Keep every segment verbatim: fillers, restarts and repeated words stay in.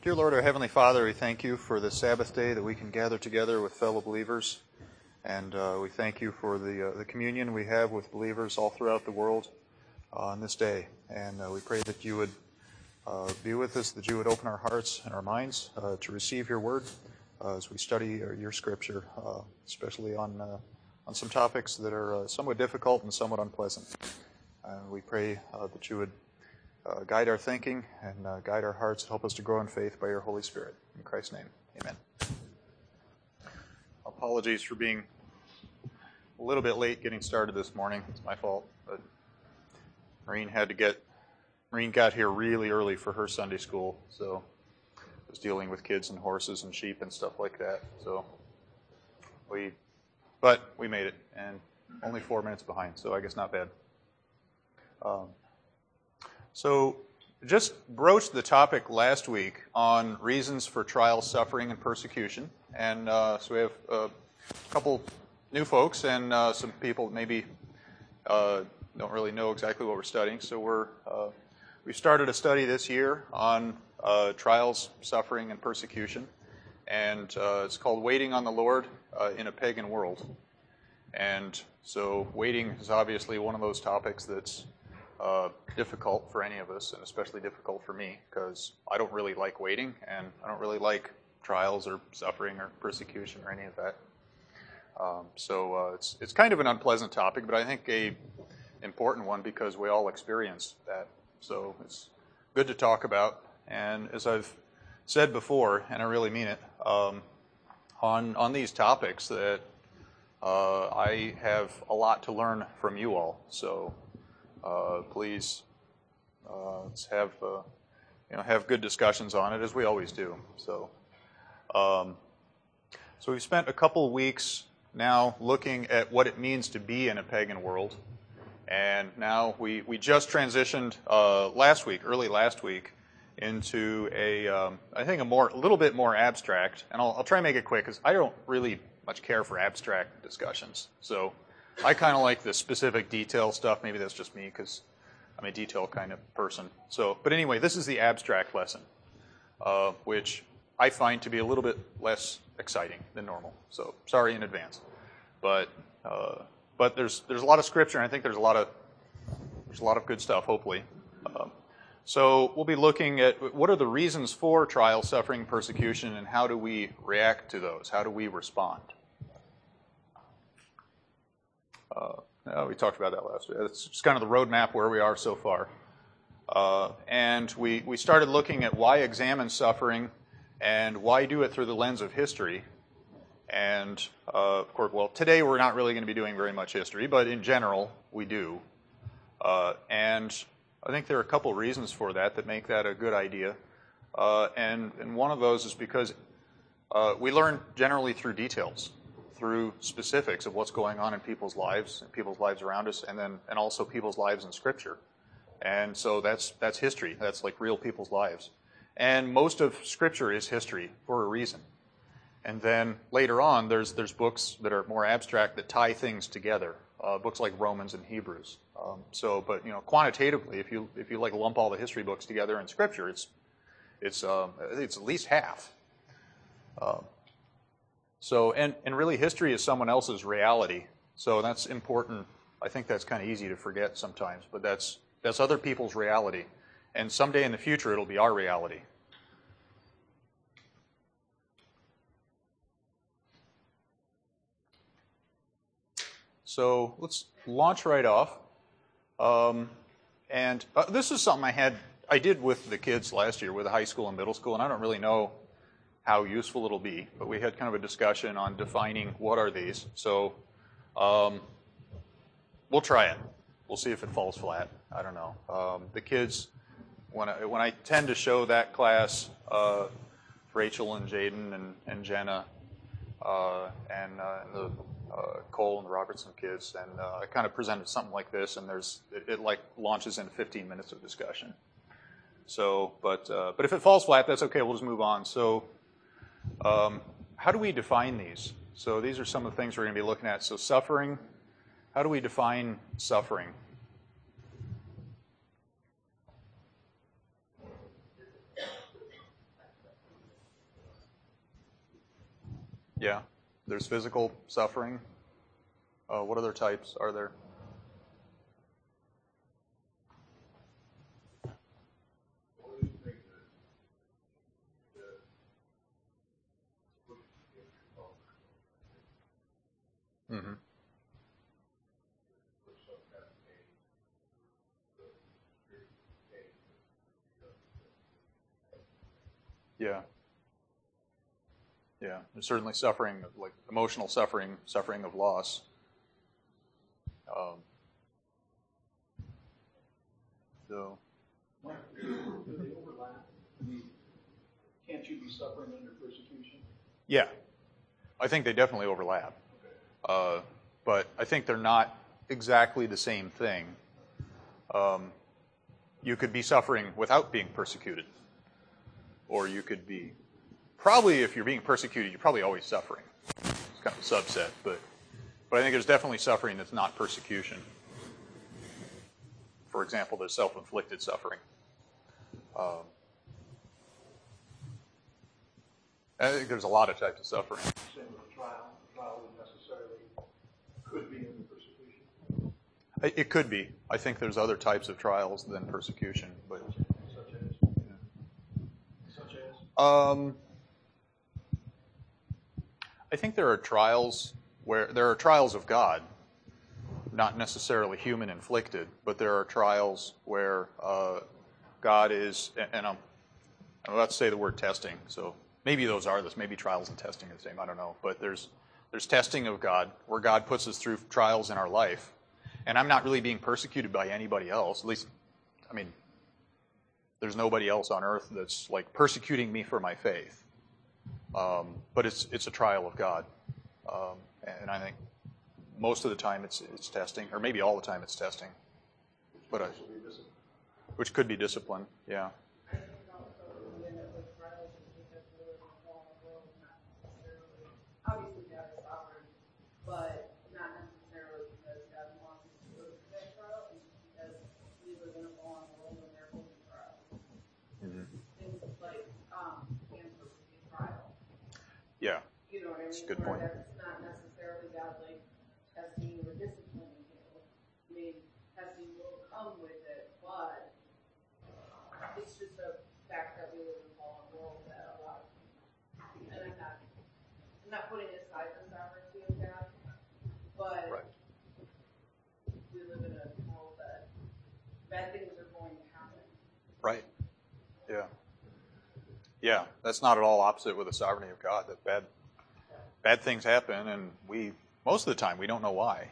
Dear Lord, our Heavenly Father, we thank you for this Sabbath day that we can gather together with fellow believers. And uh, we thank you for the, uh, the communion we have with believers all throughout the world uh, on this day. And uh, we pray that you would uh, be with us, that you would open our hearts and our minds uh, to receive your word uh, as we study your, your scripture, uh, especially on, uh, on some topics that are uh, somewhat difficult and somewhat unpleasant. Uh, we pray uh, that you would Uh, guide our thinking and uh, guide our hearts. Help us to grow in faith by your Holy Spirit. In Christ's name, amen. Apologies for being a little bit late getting started this morning. It's my fault. But Maureen had to get, Maureen got here really early for her Sunday school, so I was dealing with kids and horses and sheep and stuff like that. So we, but we made it, and only four minutes behind, so I guess not bad. Um, So, just broached the topic last week on reasons for trial, suffering, and persecution. And uh, so we have a couple new folks and uh, some people that maybe uh, don't really know exactly what we're studying. So we're uh, we started a study this year on uh, trials, suffering, and persecution. And uh, it's called Waiting on the Lord uh, in a Pagan World. And so waiting is obviously one of those topics that's Uh, difficult for any of us, and especially difficult for me, because I don't really like waiting, and I don't really like trials or suffering or persecution or any of that. Um, so uh, it's it's kind of an unpleasant topic, but I think a important one because we all experience that. So it's good to talk about. And as I've said before, and I really mean it, um, on on these topics that uh, I have a lot to learn from you all. So. Uh, please uh, let's have uh, you know have good discussions on it, as we always do. So, um, so we've spent a couple of weeks now looking at what it means to be in a pagan world, and now we we just transitioned uh, last week, early last week, into a um, I think a more a little bit more abstract, and I'll, I'll try and make it quick because I don't really much care for abstract discussions. So. I kind of like the specific detail stuff. Maybe that's just me because I'm a detail kind of person. So, but anyway, this is the abstract lesson, uh, which I find to be a little bit less exciting than normal. So, sorry in advance. But uh, but there's there's a lot of scripture, and I think there's a lot of there's a lot of good stuff. Hopefully, um, so we'll be looking at what are the reasons for trial, suffering, persecution, and how do we react to those? How do we respond? Uh, no, we talked about that last week. It's just kind of the roadmap where we are so far. Uh, and we, we started looking at why examine suffering and why do it through the lens of history. And, uh, of course, well, today we're not really going to be doing very much history, but in general, we do. Uh, and I think there are a couple reasons for that that make that a good idea. Uh, and, and one of those is because uh, we learn generally through details. Through specifics of what's going on in people's lives, and people's lives around us, and then and also people's lives in Scripture. And so that's that's history. That's like real people's lives. And most of Scripture is history for a reason. And then later on, there's there's books that are more abstract that tie things together. Uh, books like Romans and Hebrews. Um, so, but you know, quantitatively, if you if you like lump all the history books together in Scripture, it's it's um, it's at least half. Uh, So, and, and really history is someone else's reality. So that's important. I think that's kind of easy to forget sometimes, but that's that's other people's reality. And someday in the future, it'll be our reality. So let's launch right off. Um, and uh, this is something I had, I did with the kids last year with the high school and middle school, and I don't really know how useful it'll be, but we had kind of a discussion on defining what are these. So um, we'll try it. We'll see if it falls flat. I don't know. Um, the kids, when I, when I tend to show that class, uh, Rachel and Jaden and, and Jenna uh, and, uh, and the uh, Cole and the Robertson kids, and uh, I kind of presented something like this, and there's it, it like launches into fifteen minutes of discussion. So, but uh, but if it falls flat, that's okay. We'll just move on. So. Um, how do we define these? So these are some of the things we're going to be looking at. So suffering, how do we define suffering? Yeah. There's physical suffering. Uh, what other types are there? Mm-hmm. Yeah. Yeah. There's certainly suffering, like emotional suffering, suffering of loss. Um, so. Do they overlap? I mean, can't you be suffering under persecution? Yeah. I think they definitely overlap. Uh, but I think they're not exactly the same thing. Um, you could be suffering without being persecuted. Or you could be, probably if you're being persecuted, you're probably always suffering. It's kind of a subset, but, but I think there's definitely suffering that's not persecution. For example, there's self-inflicted suffering. Um, I think there's a lot of types of suffering. Same with trial. Trial would necessarily could be in the persecution. It, it could be. I think there's other types of trials than persecution, but such as, yeah. such as. Um, I think there are trials where there are trials of God, not necessarily human inflicted, but there are trials where uh, God is, and I'm, I'm about to say the word testing, so maybe those are this. Maybe trials and testing are the same. I don't know, but there's there's testing of God where God puts us through trials in our life, and I'm not really being persecuted by anybody else. At least, I mean, there's nobody else on earth that's like persecuting me for my faith. Um, but it's it's a trial of God, um, and I think most of the time it's it's testing, or maybe all the time it's testing. But I, which could be discipline, yeah. Obviously, God is sovereign, but not necessarily because God wants us to go through that trial, and because we live in a fallen world and there will be trials. Mm-hmm. Things like um, cancer would be a trial. Yeah. You know what I mean? That's a good Where point. that's not necessarily God like testing or disciplining you. I mean, testing will come with it, but it's just a fact that we live in a fallen world that a lot of people, and I'm not. I'm not putting aside the sovereignty of God, but Right. we live in a world that bad things are going to happen. Right. Yeah. Yeah, that's not at all opposite with the sovereignty of God. That bad, bad things happen, and we most of the time we don't know why.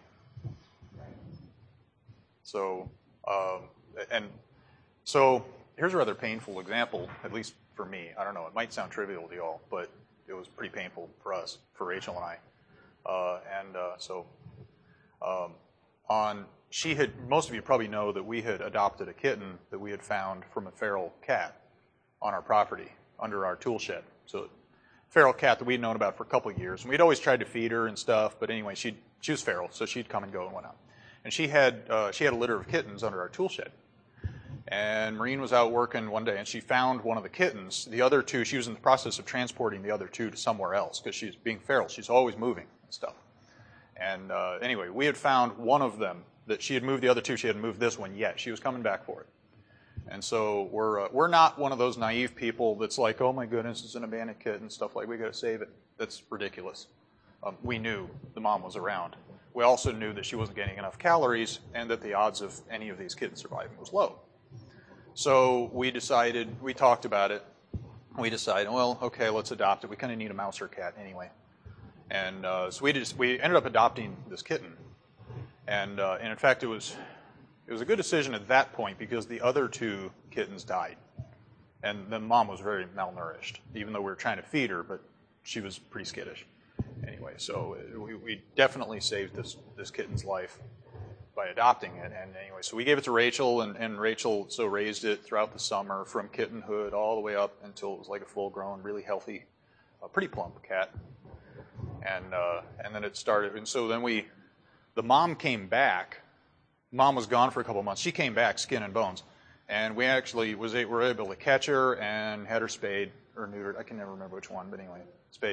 So, um, and so here's a rather painful example, at least for me. I don't know. It might sound trivial to y'all, but it was pretty painful for us, for Rachel and I. Uh, and uh, so, um, on she had most of you probably know that we had adopted a kitten that we had found from a feral cat on our property under our tool shed. So, feral cat that we'd known about for a couple of years, and we'd always tried to feed her and stuff. But anyway, she she was feral, so she'd come and go and whatnot. And she had uh, she had a litter of kittens under our tool shed. And Maureen was out working one day, and she found one of the kittens. The other two, she was in the process of transporting the other two to somewhere else because she's being feral. She's always moving and stuff. And uh, anyway, we had found one of them that she had moved the other two. She hadn't moved this one yet. She was coming back for it. And so we're uh, we're not one of those naive people that's like, oh my goodness, it's an abandoned kitten and stuff like we got to save it. That's ridiculous. Um, we knew the mom was around. We also knew that she wasn't getting enough calories and that the odds of any of these kittens surviving was low. So we decided, we talked about it. We decided, well, okay, let's adopt it. We kind of need a mouse or cat anyway. And uh, so we just we ended up adopting this kitten. And uh, and in fact, it was it was a good decision at that point because the other two kittens died, and the mom was very malnourished, even though we were trying to feed her, but she was pretty skittish. Anyway, so we, we definitely saved this this kitten's life by adopting it. And anyway, so we gave it to Rachel, and, and Rachel so raised it throughout the summer from kittenhood all the way up until it was like a full-grown, really healthy, uh, pretty plump cat. And uh, and then it started, and so then we, the mom came back. Mom was gone for a couple of months. She came back, skin and bones, and we actually was a, were able to catch her and had her spayed or neutered. I can never remember which one, but anyway, spayed.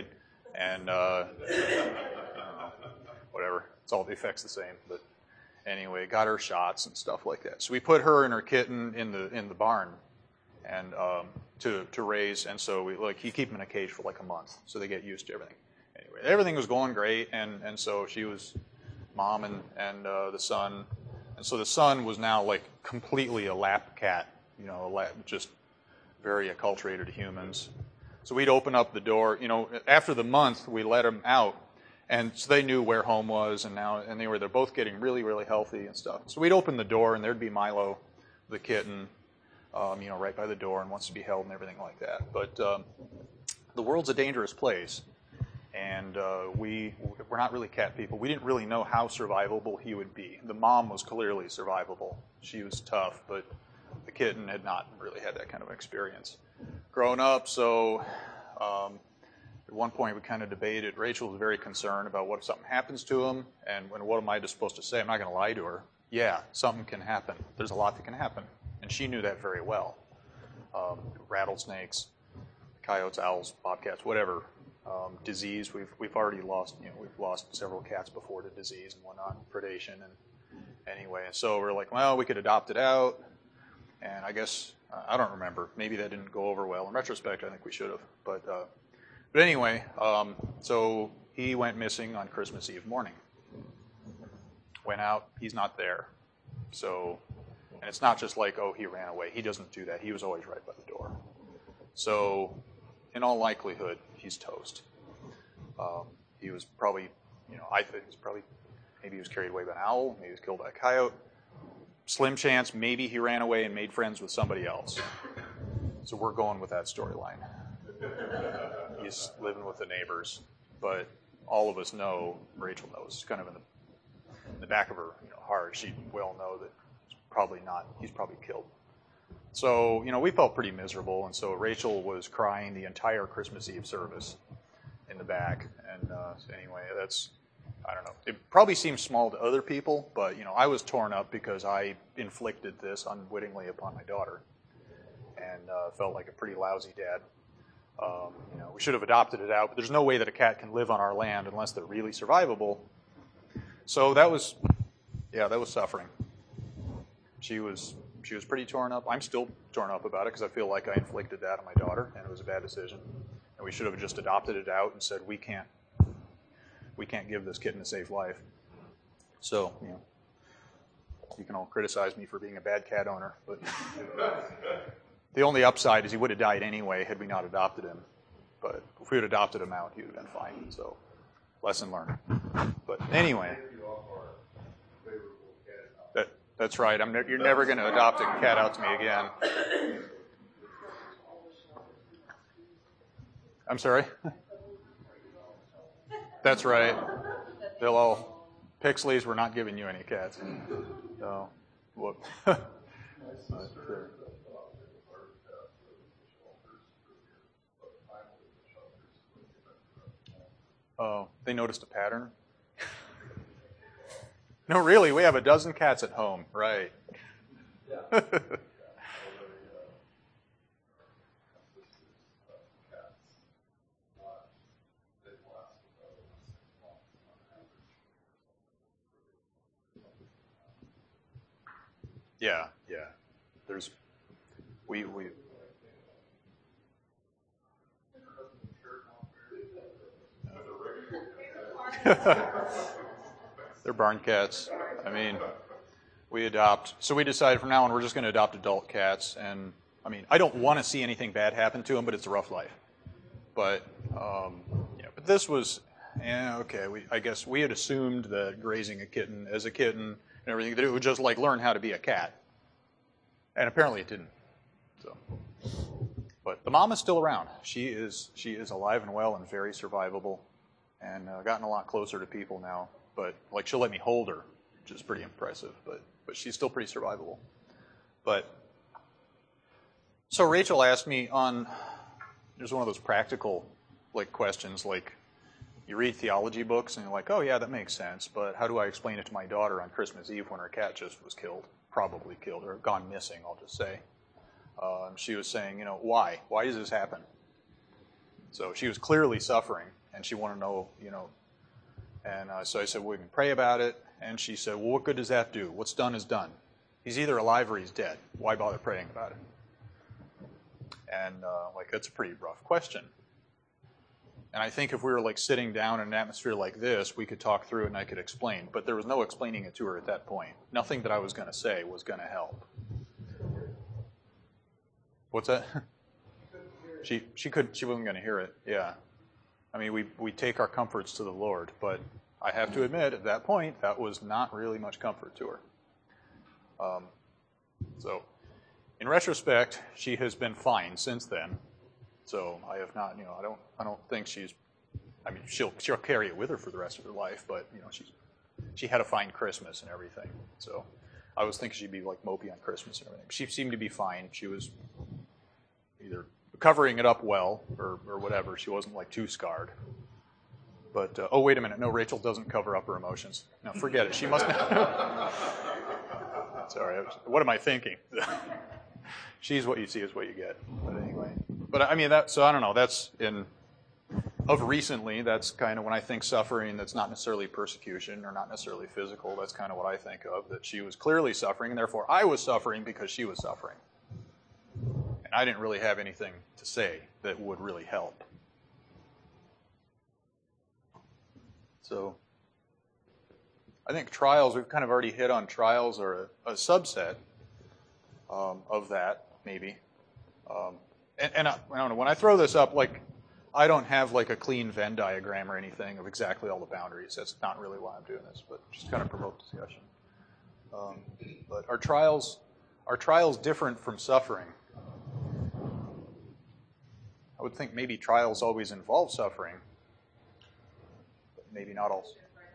and uh, I don't know, whatever. It's all the effects the same, but anyway, got her shots and stuff like that. So we put her and her kitten in the in the barn, and um, to to raise. And so we like you keep them in a cage for like a month, so they get used to everything. Anyway, everything was going great, and and so she was mom and and uh, the son, and so the son was now like completely a lap cat, you know, a lap, just very acculturated to humans. So we'd open up the door, you know, after the month we let them out, and so they knew where home was, and now and they were they're both getting really really healthy and stuff. So we'd open the door, and there'd be Milo, the kitten, um, you know, right by the door, and wants to be held and everything like that. But um, the world's a dangerous place, and uh, we we're not really cat people. We didn't really know how survivable he would be. The mom was clearly survivable; she was tough, but the kitten had not really had that kind of experience growing up. So um, at one point we kind of debated. Rachel was very concerned about what if something happens to him, and when, what am I just supposed to say? I'm not going to lie to her. Yeah, something can happen. There's a lot that can happen, and she knew that very well. Um, rattlesnakes, coyotes, owls, bobcats, whatever. Um, disease. We've we've already lost. You know, we've lost several cats before to disease and whatnot, predation, and anyway. So we're like, well, we could adopt it out. And I guess, uh, I don't remember, maybe that didn't go over well. In retrospect, I think we should have. But uh, but anyway, um, so he went missing on Christmas Eve morning. Went out, he's not there. So, and it's not just like, oh, he ran away. He doesn't do that. He was always right by the door. So, in all likelihood, he's toast. Um, he was probably, you know, I think he was probably, maybe he was carried away by an owl, maybe he was killed by a coyote. Slim chance, maybe he ran away and made friends with somebody else. So we're going with that storyline. He's living with the neighbors, but all of us know, Rachel knows, kind of in the, in the back of her you know, heart, she well know that it's probably not, he's probably killed. So, you know, we felt pretty miserable, and so Rachel was crying the entire Christmas Eve service in the back. And uh, so anyway, that's, I don't know. It probably seems small to other people, but, you know, I was torn up because I inflicted this unwittingly upon my daughter and uh, felt like a pretty lousy dad. Um, you know, we should have adopted it out, but there's no way that a cat can live on our land unless they're really survivable. So that was, yeah, that was suffering. She was... She was pretty torn up. I'm still torn up about it because I feel like I inflicted that on my daughter, and it was a bad decision. And we should have just adopted it out and said we can't, we can't give this kitten a safe life. So, you know, you can all criticize me for being a bad cat owner, but the only upside is he would have died anyway had we not adopted him. But if we had adopted him out, he would have been fine. So, lesson learned. But anyway. That's right. I'm ne- you're never going to adopt a cat out to me again. I'm sorry? That's right. They'll all, Pixley's, we're not giving you any cats. So, whoop. Oh, they noticed a pattern? No, really, we have a dozen cats at home, right? Yeah. yeah, yeah. There's, we, we. They're barn cats. I mean, we adopt. So we decided from now on we're just going to adopt adult cats. And, I mean, I don't want to see anything bad happen to them, but it's a rough life. But, um, yeah, but this was, yeah, okay, we, I guess we had assumed that raising a kitten as a kitten and everything, that it would just, like, learn how to be a cat. And apparently it didn't. So, but the mom is still around. She is, she is alive and well and very survivable and uh, gotten a lot closer to people now. But, like, she'll let me hold her, which is pretty impressive. But, but she's still pretty survivable. But, so Rachel asked me on, there's one of those practical, like, questions, like, you read theology books and you're like, oh, yeah, that makes sense. But how do I explain it to my daughter on Christmas Eve when her cat just was killed? Probably killed or gone missing, I'll just say. Um, she was saying, you know, why? Why does this happen? So she was clearly suffering. and she wanted to know, you know. And uh, so I said, well, we can pray about it. And she said, well, what good does that do? What's done is done. He's either alive or he's dead. Why bother praying about it? And uh, like, that's a pretty rough question. And I think if we were like sitting down in an atmosphere like this, we could talk through it and I could explain. But there was no explaining it to her at that point. Nothing that I was going to say was going to help. What's that? She she could she wasn't going to hear it. Yeah. I mean, we we take our comforts to the Lord, but I have to admit, at that point, that was not really much comfort to her. Um, so, in retrospect, she has been fine since then. So I have not, you know, I don't I don't think she's. I mean, she'll she'll carry it with her for the rest of her life, but you know, she's she had a fine Christmas and everything. So I was thinking she'd be like mopey on Christmas and everything. She seemed to be fine. She was either covering it up well or, or whatever. She wasn't like too scarred. But, uh, oh, wait a minute. No, Rachel doesn't cover up her emotions. No, forget it. She must not. Sorry. I was, what am I thinking? She's what you see is what you get. But anyway. But I mean, that, so I don't know. That's in, of recently, that's kind of when I think suffering that's not necessarily persecution or not necessarily physical. That's kind of what I think of, that she was clearly suffering, and therefore I was suffering because she was suffering. And I didn't really have anything to say that would really help. So I think trials, we've kind of already hit on trials, or a, a subset um, of that, maybe. Um, and and I, I don't know, when I throw this up, like, I don't have like a clean Venn diagram or anything of exactly all the boundaries. That's not really why I'm doing this, but just kind of provoke discussion. Um, but are trials, are trials different from suffering? I would think maybe trials always involve suffering, but maybe not all.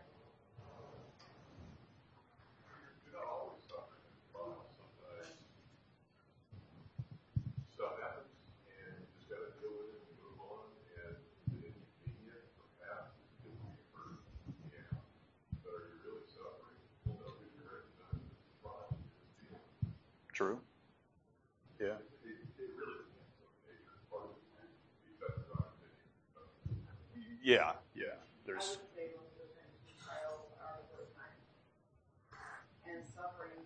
True. Yeah. Yeah, yeah. There's. I would say most of the time trials are worth time. And suffering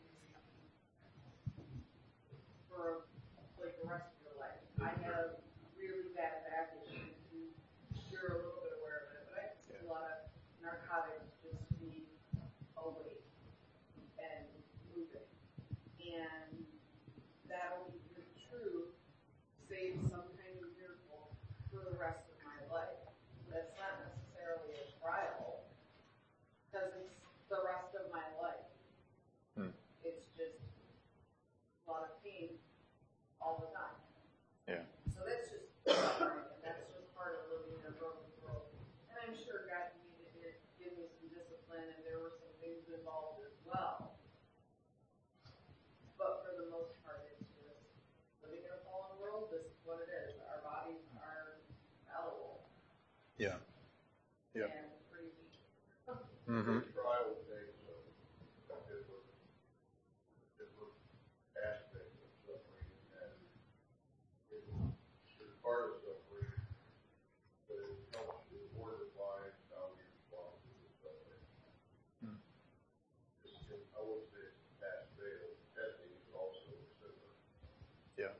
for like the rest of your life. I have really bad back issues. You're a little bit aware of it, but I take a lot of narcotics just to be awake and moving. And that'll be true, save some kind of miracle for the rest of my life. That's not necessarily a trial, because it's the rest of my life. Hmm. It's just a lot of pain all the time. Yeah. So that's just suffering, and that's just part of living in a broken world. And I'm sure God needed to give me some discipline, and there were some things involved as well. But for the most part, it's just living in a fallen world. This is what it is. Our bodies are fallible. Yeah. Yeah. And pretty weak. Mm-hmm. Trial takes a different, different aspect of suffering, and it's part of suffering, but it helps you more define how you respond to the suffering. Hmm. It's, I would say it's pass fail. Testing is also similar. Yeah.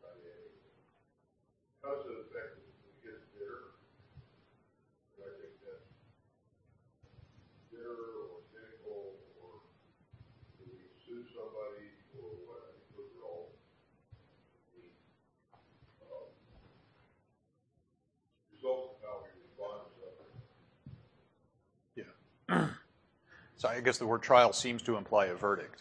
Because of the fact that we get bitter, and I think that's bitter or cynical, or do we sue somebody, or what? I think those are all the um, results of how we respond to suffering. Yeah. So I guess the word trial seems to imply a verdict.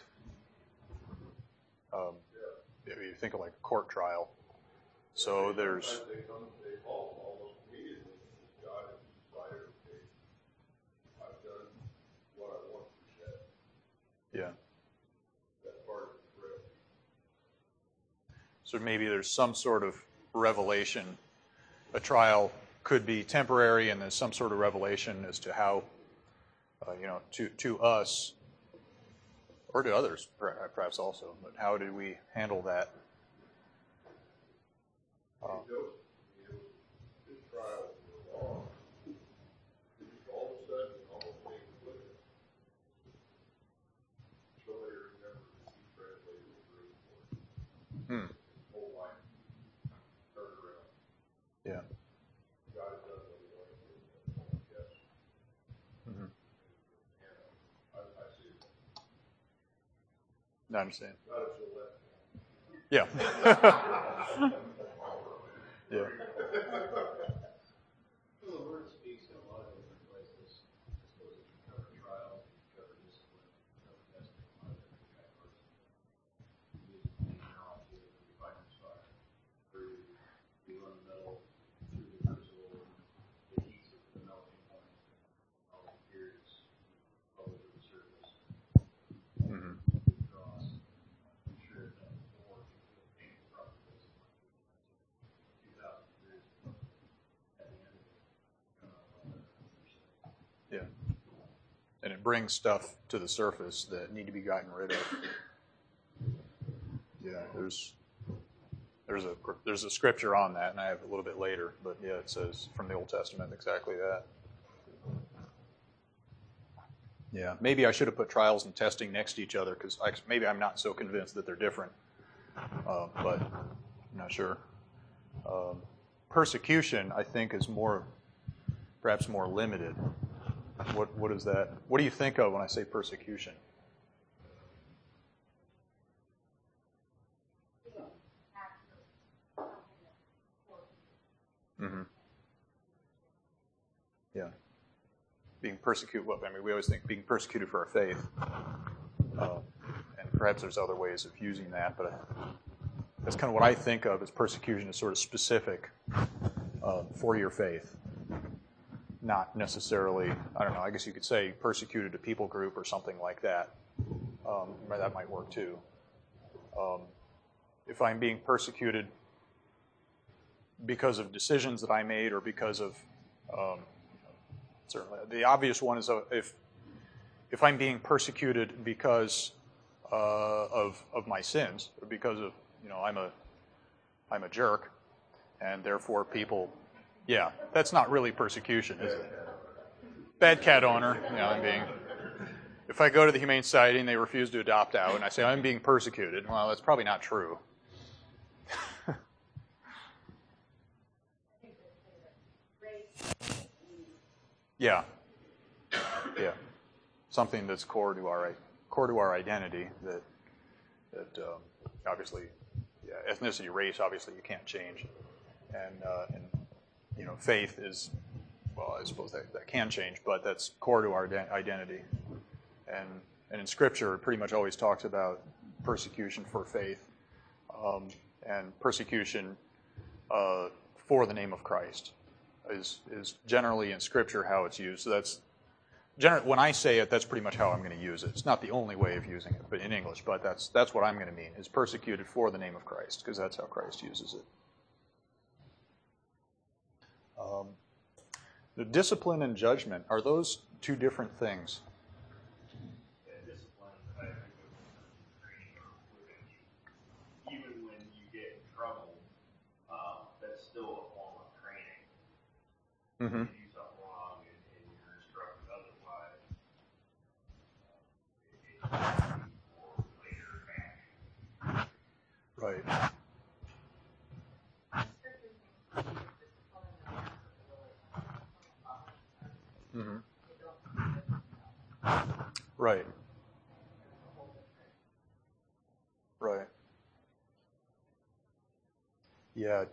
Um, Yeah. if you think of like a court trial. So there's. Sometimes they come, they fall almost immediately. God has decided, okay, I've done what I want to say. Yeah. That's part of the prayer. So maybe there's some sort of revelation. A trial could be temporary, and there's some sort of revelation as to how, uh, you know, to to us, or to others perhaps also, but how do we handle that? Uh, Joseph, you know, his trials were long, Yeah. God has done what he wanted to do. Yes. Mm-hmm. And I, I see it. No, I'm saying. Not if you'll let me. Yeah. Yeah. Well, the word speaks in a lot of different places. I suppose it can cover trials, it can cover discipline, it can cover testing, a lot of different categories. Use the analogy of the refiner's fire, where you, you run the metal through the crucible, it heats it to the melting point, all the impurities bubble to the surface, Mm-hmm. it draws. I'm sure that before you feel pain from this, two thousand degrees at the end of it, come out all that percent. Yeah. And it brings stuff to the surface that need to be gotten rid of. Yeah, there's there's a there's a scripture on that, and I have a little bit later, but yeah, it says from the Old Testament exactly that. Yeah, maybe I should have put trials and testing next to each other, because maybe I'm not so convinced that they're different, uh, but I'm not sure. Um, persecution, I think, is more, perhaps more limited. What what is that? What do you think of when I say persecution? Mm-hmm. Yeah. Being persecuted, well, I mean, we always think being persecuted for our faith. Uh, and perhaps there's other ways of using that, but I, that's kind of what I think of as persecution is sort of specific uh, for your faith. Not necessarily, I don't know, I guess you could say persecuted a people group or something like that. Um, that might work too. Um, if I'm being persecuted because of decisions that I made or because of, um, certainly, the obvious one is uh, if if I'm being persecuted because uh, of of my sins, or because of, you know, I'm a I'm a jerk, and therefore people, yeah, that's not really persecution, is it? Bad cat owner, you know, I'm being. If I go to the Humane Society and they refuse to adopt out, and I say I'm being persecuted, well, that's probably not true. Yeah, yeah, something that's core to our core to our identity. That that um, obviously, yeah, ethnicity, race, obviously you can't change, and uh, and you know, faith is, well, I suppose that, that can change, but that's core to our identity. And and in Scripture, it pretty much always talks about persecution for faith, um, and persecution uh, for the name of Christ is is generally in Scripture how it's used. So that's generally, when I say it, that's pretty much how I'm going to use it. It's not the only way of using it, but in English, but that's that's what I'm going to mean, is persecuted for the name of Christ, because that's how Christ uses it. Um, the discipline and judgment, are those two different things? Even when you get in trouble, um, that's still a form of training. Mm-hmm. If you do something wrong and, and you're instructed otherwise, uh, it, it's for later action. Right. Mm-hmm. Right. Right. Yeah.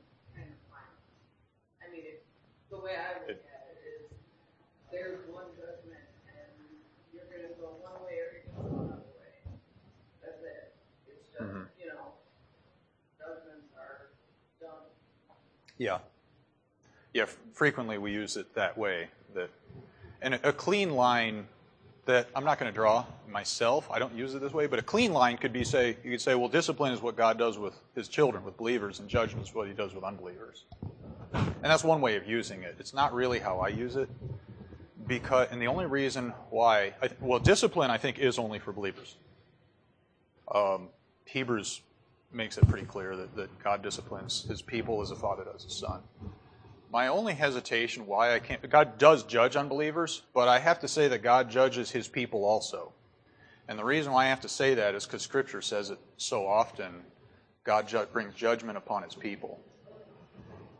I mean, it, the way I look It- at it is, there's one judgment, and you're going to go one way or you're going to go another way. That's it. It's just, Mhm. you know, judgments are done. Yeah. Yeah, f- frequently we use it that way. That, and a, a clean line that I'm not going to draw myself, I don't use it this way, but a clean line could be, say, you could say, well, discipline is what God does with his children, with believers, and judgment is what he does with unbelievers. And that's one way of using it. It's not really how I use it, because, and the only reason why, I, well, discipline, I think, is only for believers. Um, Hebrews makes it pretty clear that, that God disciplines his people as a father does his son. My only hesitation why I can't, God does judge unbelievers, but I have to say that God judges his people also. And the reason why I have to say that is because Scripture says it so often, God ju- brings judgment upon his people.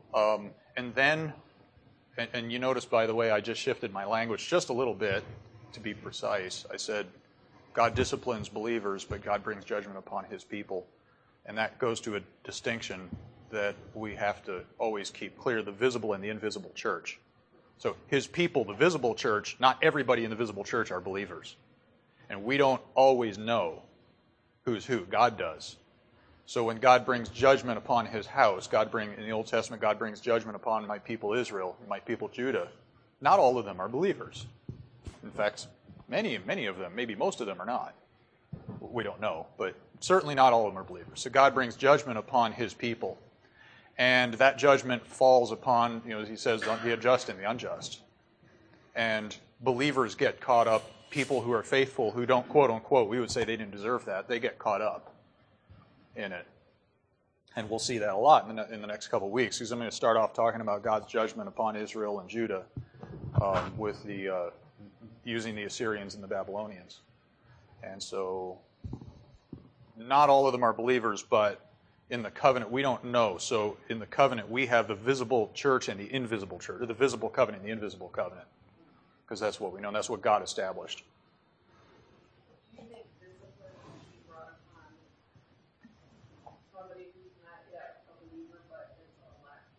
Um, and then, and, and you notice, by the way, I just shifted my language just a little bit to be precise. I said, God disciplines believers, but God brings judgment upon his people. And that goes to a distinction that we have to always keep clear, the visible and the invisible church. So his people, the visible church, not everybody in the visible church are believers. And we don't always know who's who. God does. So when God brings judgment upon his house, God bring in the Old Testament, God brings judgment upon my people Israel, my people Judah. Not all of them are believers. In fact, many, many of them, maybe most of them are not. We don't know, but certainly not all of them are believers. So God brings judgment upon his people. And that judgment falls upon, you know, as he says, the just and the unjust. And believers get caught up. People who are faithful, who don't, quote unquote, we would say they didn't deserve that, they get caught up in it. And we'll see that a lot in the, in the next couple of weeks, because I'm going to start off talking about God's judgment upon Israel and Judah um, with the uh, using the Assyrians and the Babylonians. And so not all of them are believers, but in the covenant we don't know. So in the covenant we have the visible church and the invisible church, or the visible covenant and the invisible covenant, because that's what we know, and that's what God established. Do you think discipline can be brought upon somebody who's not yet a believer but is elect?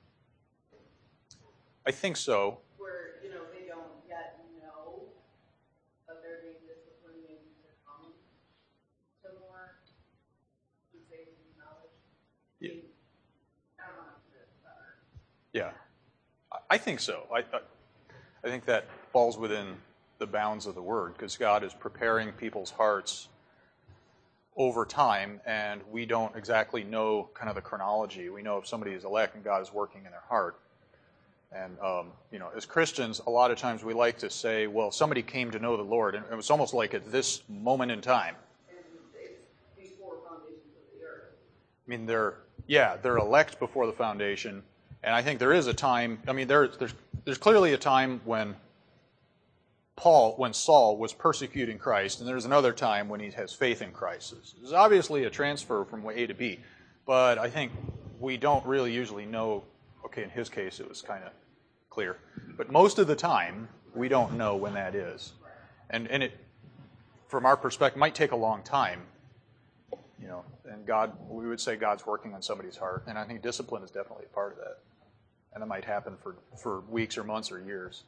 I think so. Where, you know, they don't yet know that they're being disciplined, maybe to come to more saving knowledge. Yeah. I don't know if it's better. Yeah, I think so. I, I, I think that falls within the bounds of the Word, because God is preparing people's hearts over time, and we don't exactly know kind of the chronology. We know if somebody is elect and God is working in their heart. And, um, you know, as Christians, a lot of times we like to say, well, somebody came to know the Lord, and it was almost like at this moment in time. And it's before foundations of the earth. I mean, they're, yeah, they're elect before the foundation, and I think there is a time, I mean, there, there's, there's clearly a time when Paul, when Saul was persecuting Christ, and there's another time when he has faith in Christ. There's obviously a transfer from A to B, but I think we don't really usually know, okay, in his case it was kind of clear, but most of the time we don't know when that is. And, and it, from our perspective, might take a long time, you know, and God, we would say God's working on somebody's heart, and I think discipline is definitely a part of that. And it might happen for, for weeks or months or years.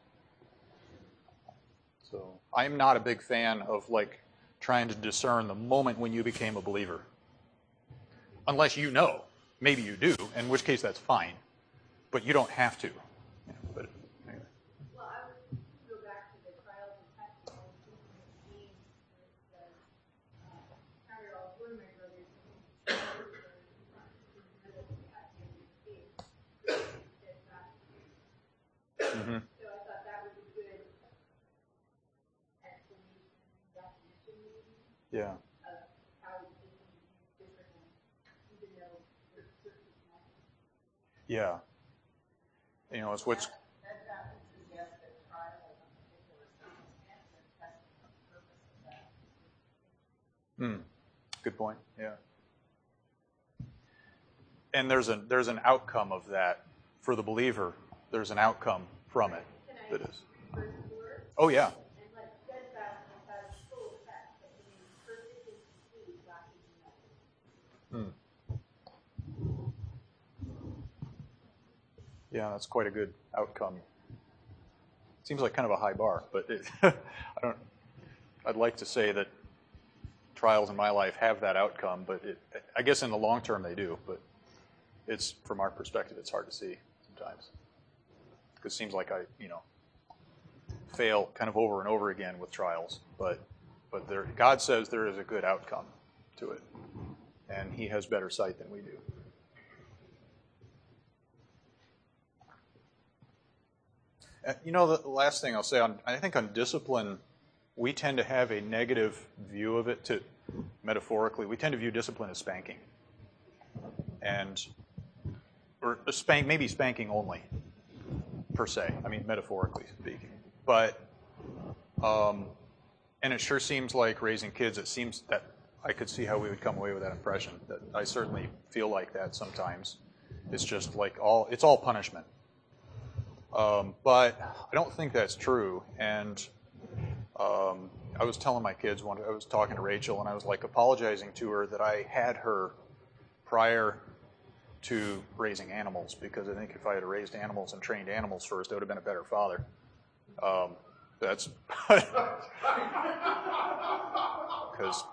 So I'm not a big fan of like trying to discern the moment when you became a believer. Unless you know. Maybe you do, in which case that's fine. But you don't have to. You know, but anyway. Well, I would go back to the trials and testimonies in James, where it says, uh, count it all joy, my brothers, and sisters, in the middle of the testing of your faith, steadfast. Mm-hmm. So I thought that was a good explanation, definition maybe, Yeah. of how it can be used differently, even though there's circumstances. Yeah. You know, it's what's... That, that would suggest that trial of a particular circumstance and testing for the purpose of that. Hmm. Good point. Yeah. And there's a there's an outcome of that for the believer. There's an outcome from it. Can I That is. reverse the word? Oh yeah. And like steadfast has full effect, but being perfectly complete, lacking nothing. Hmm. Yeah, that's quite a good outcome. Seems like kind of a high bar, but it, I don't. I'd like to say that trials in my life have that outcome, but it, I guess in the long term they do. But it's from our perspective, it's hard to see sometimes because it seems like I, you know, fail kind of over and over again with trials. But but there, God says there is a good outcome to it, and He has better sight than we do. You know, the last thing I'll say, on I think on discipline, we tend to have a negative view of it. To metaphorically, we tend to view discipline as spanking, and or spank maybe spanking only, per se. I mean, metaphorically speaking, but um, and it sure seems like raising kids. It seems that I could see how we would come away with that impression. That I certainly feel like that sometimes, It's just like all, it's all punishment. Um, but I don't think that's true. And um, I was telling my kids, one, I was talking to Rachel, and I was like apologizing to her that I had her prior to raising animals, because I think if I had raised animals and trained animals first, I would have been a better father. Um, that's because.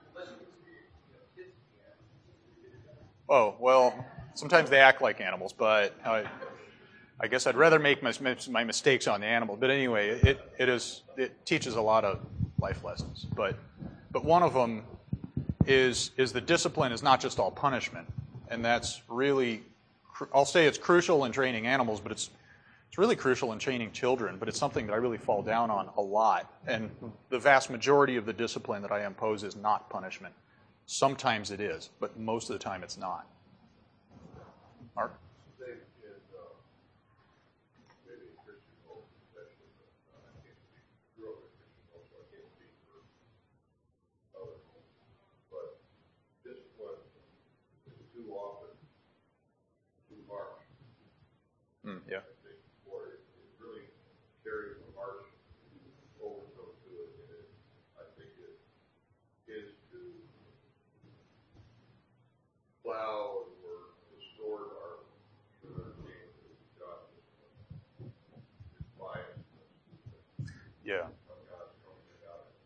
Oh, well, sometimes they act like animals, but I, I guess I'd rather make my, my mistakes on the animal. But anyway, it, it is it teaches a lot of life lessons. But but one of them is is the discipline is not just all punishment, and that's really, I'll say it's crucial in training animals, but it's it's really crucial in training children. But it's something that I really fall down on a lot. And the vast majority of the discipline that I impose is not punishment. Sometimes it is, but most of the time it's not. Mark? I think in, uh, maybe in Christian homes especially, but uh, I can't speak, grew up in Christian homes, so I can't speak for other homes. But discipline is too often too harsh. Mm, yeah. I think, or it, it really carries a harsh overtone to it, and it, I think it is to plow or distort our true understanding of justice and bias Yeah. of God's coming about it.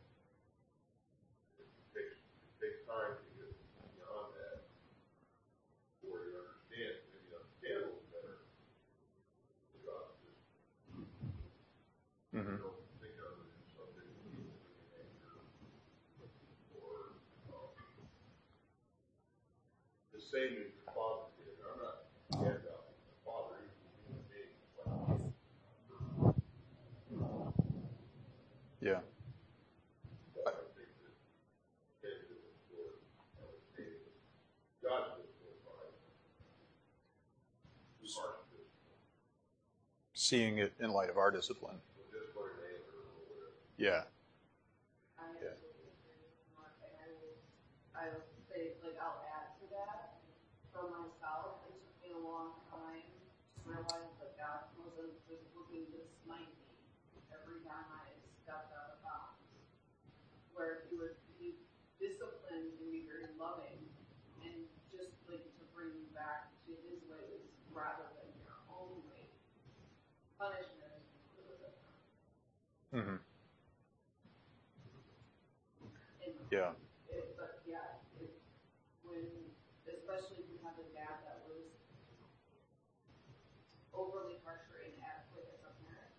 It takes, it takes time to get beyond that before you understand, maybe understand a little better the justice. Mm-hmm. You don't think of it as something anger or um, the same as your father did. I'm not mad about my father, he was a human being, like Yeah. but I think that David was for understanding God's discipline by too harsh discipline. Seeing it in light of our discipline. So just put an anger or whatever. Yeah. I Yeah. absolutely agree with Mark, and I will, I will say, like, I'll add to that. For myself, it took me a long time to realize that God wasn't just looking to smite me every time I stepped out of bounds. Where he would be disciplined and be very loving, and just like to bring you back to his ways rather than your own ways. Punishment is completely different. Mm-hmm. And Yeah. it, but yeah, it, when, especially if you have a dad that was overly harsh or inadequate as a parent,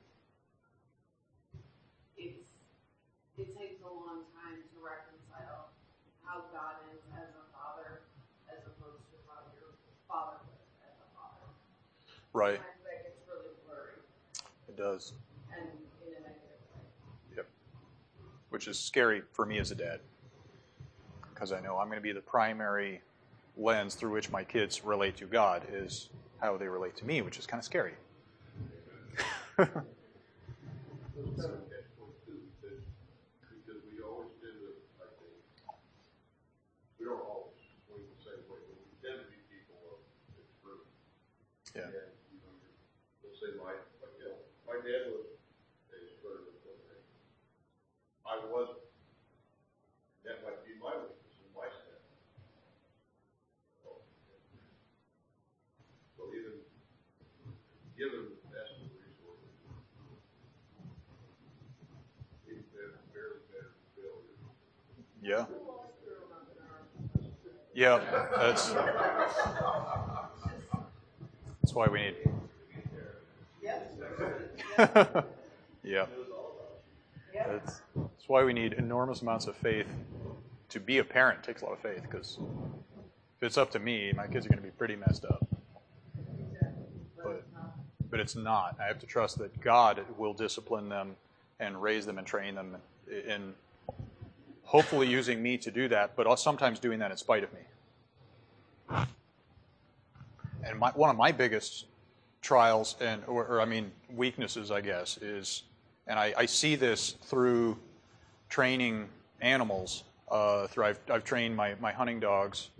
it's, it takes a long time to reconcile how God is as a father as opposed to how your father was as a father. Right. Sometimes that gets really blurry It does. and in a negative way. Yep. Which is scary for me as a dad, because I know I'm going to be the primary lens through which my kids relate to God is how they relate to me, which is kind of scary. It's kind of catch twenty-two, because, because we always tend to, I think, we don't always swing the same way, but we tend to be people of extreme. Yeah. And, you know, let's say my, my, you know, my dad was a sort of a I wasn't. That might be my weakness and my sin. So, so even given the best of resources, we've been barely better than failure. Yeah. Yeah. That's that's why we need. Yeah. That's, that's why we need enormous amounts of faith. To be a parent takes a lot of faith, because if it's up to me, my kids are going to be pretty messed up. But, but it's not. I have to trust that God will discipline them and raise them and train them, and hopefully using me to do that, but sometimes doing that in spite of me. And my, one of my biggest trials, and or, or I mean weaknesses, I guess, is, and I, I see this through training animals. Uh, through I've, I've trained my, my hunting dogs,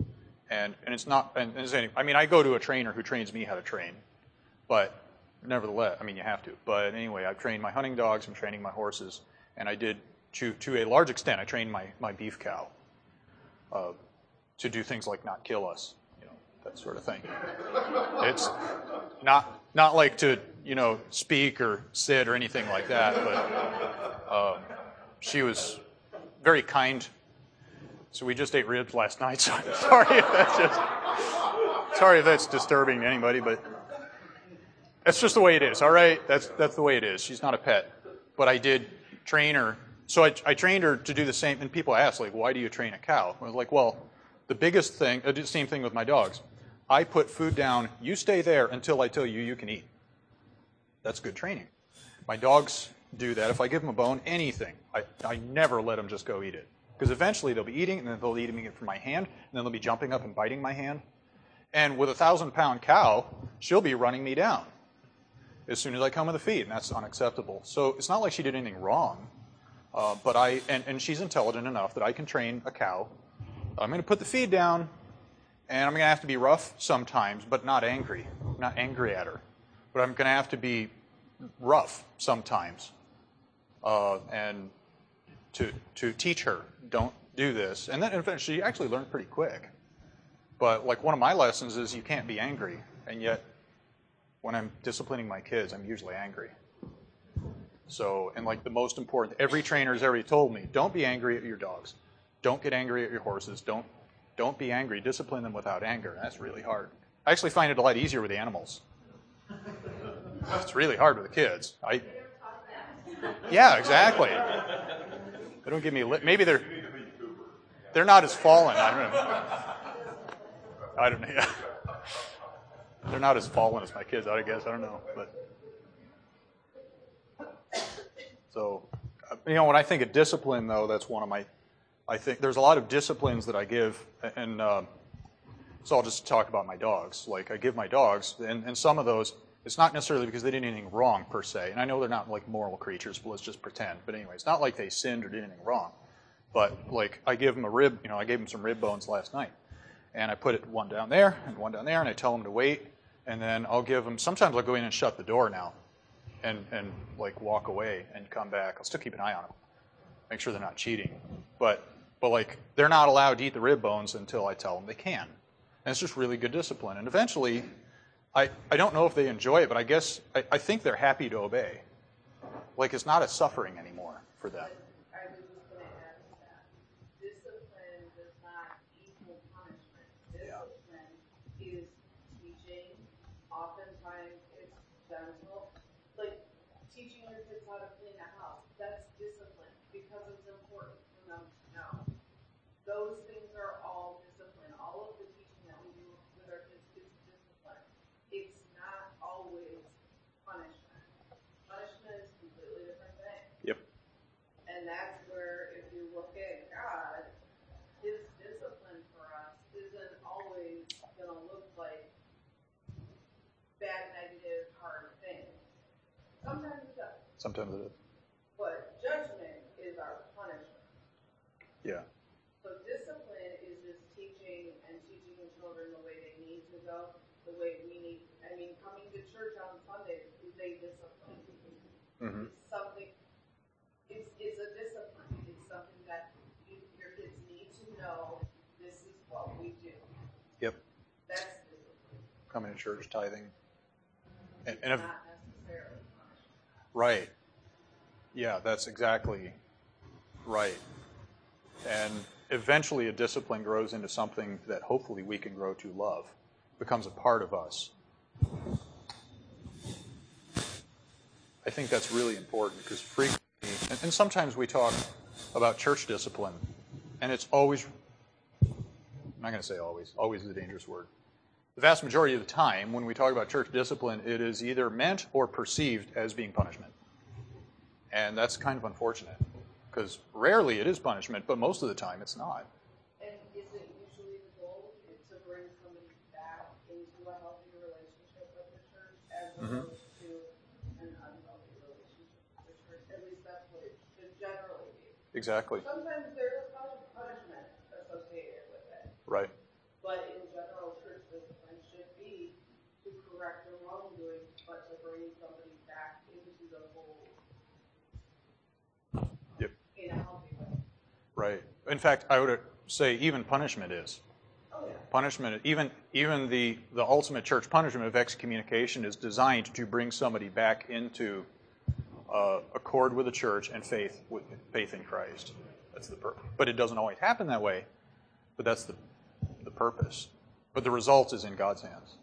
And and it's not, and it's any, I mean, I go to a trainer who trains me how to train, but nevertheless, I mean, you have to. But anyway, I've trained my hunting dogs, I'm training my horses, and I did, to, to a large extent, I trained my, my beef cow uh, to do things like not kill us, you know, that sort of thing. It's not not like to, you know, speak or sit or anything like that, but um, she was very kind. So we just ate ribs last night, so I'm sorry if that's just, sorry if that's disturbing to anybody, but that's just the way it is, all right? That's that's the way it is. She's not a pet. But I did train her. So I, I trained her to do the same, and people ask, like, why do you train a cow? I was like, well, the biggest thing, I did the same thing with my dogs. I put food down, you stay there until I tell you you can eat. That's good training. My dogs do that. If I give them a bone, anything, I, I never let them just go eat it. Because eventually they'll be eating, and then they'll be eating it from my hand, and then they'll be jumping up and biting my hand. And with a thousand-pound cow, she'll be running me down as soon as I come with a feed, and that's unacceptable. So it's not like she did anything wrong, uh, but I and, and she's intelligent enough that I can train a cow. I'm going to put the feed down, and I'm going to have to be rough sometimes, but not angry. I'm not angry at her, but I'm going to have to be rough sometimes, uh, and to to teach her, don't do this. And then in fact, she actually learned pretty quick. But like one of my lessons is you can't be angry, and yet when I'm disciplining my kids, I'm usually angry. So, and like the most important, every trainer has already told me, don't be angry at your dogs. Don't get angry at your horses. Don't don't be angry. Discipline them without anger. That's really hard. I actually find it a lot easier with the animals. It's really hard with the kids. I, yeah, exactly. They don't give me a li- maybe they're they're not as fallen. I don't know. I don't know. Yeah. They're not as fallen as my kids, I guess. I don't know, but so you know, when I think of discipline, though, that's one of my. I think there's a lot of disciplines that I give, and uh, so I'll just talk about my dogs. Like I give my dogs, and, and some of those, it's not necessarily because they did anything wrong per se, and I know they're not like moral creatures, but let's just pretend. But anyway, it's not like they sinned or did anything wrong. But like I give them a rib, you know, I gave them some rib bones last night, and I put it one down there and one down there, and I tell them to wait. And then I'll give them, sometimes I'll go in and shut the door now and, and like walk away and come back. I'll still keep an eye on them, make sure they're not cheating. But, but like, they're not allowed to eat the rib bones until I tell them they can. And it's just really good discipline. And eventually, I, I don't know if they enjoy it, but I guess, I, I think they're happy to obey. Like, it's not a suffering anymore for them. I was just going to add to that. Discipline does not equal punishment. Discipline is teaching. Oftentimes it's gentle. Like teaching your kids how to clean a house. That's discipline because it's important for them to know. Those things are all discipline. All of the teaching that we do with our kids is discipline. It's not always punishment. Punishment is a completely different thing. Yep. And that's where if you look at God, his discipline for us isn't always going to look like bad, negative, hard things. Sometimes it does. Sometimes it is. But judgment is our punishment. Yeah. So discipline is just teaching and teaching the children the way they need to go, the way we need. I mean, coming to church on Sunday is a discipline. Mm-hmm. It's something, it's, it's a discipline. It's something that you, your kids need to know this is what we do. Yep. That's discipline. Coming to church, tithing. And, and if, Not necessarily punishment. right. Yeah, that's exactly right. And eventually a discipline grows into something that hopefully we can grow to love, becomes a part of us. I think that's really important because frequently, and, and sometimes we talk about church discipline, and it's always, I'm not going to say always, always is a dangerous word. The vast majority of the time, when we talk about church discipline, it is either meant or perceived as being punishment. And that's kind of unfortunate, because rarely it is punishment, but most of the time it's not. And is it usually the goal to bring somebody back into a healthy relationship with the church as Mhm. opposed to an unhealthy relationship with the church? At least that's what it should generally be. Exactly. Sometimes there is punishment associated with it, Right. but in Right. In fact, I would say even punishment is. Oh, yeah. Punishment, even even the, the ultimate church punishment of excommunication is designed to bring somebody back into uh, accord with the church and faith with faith in Christ. That's the purpose. But it doesn't always happen that way. But that's the the purpose. But the result is in God's hands.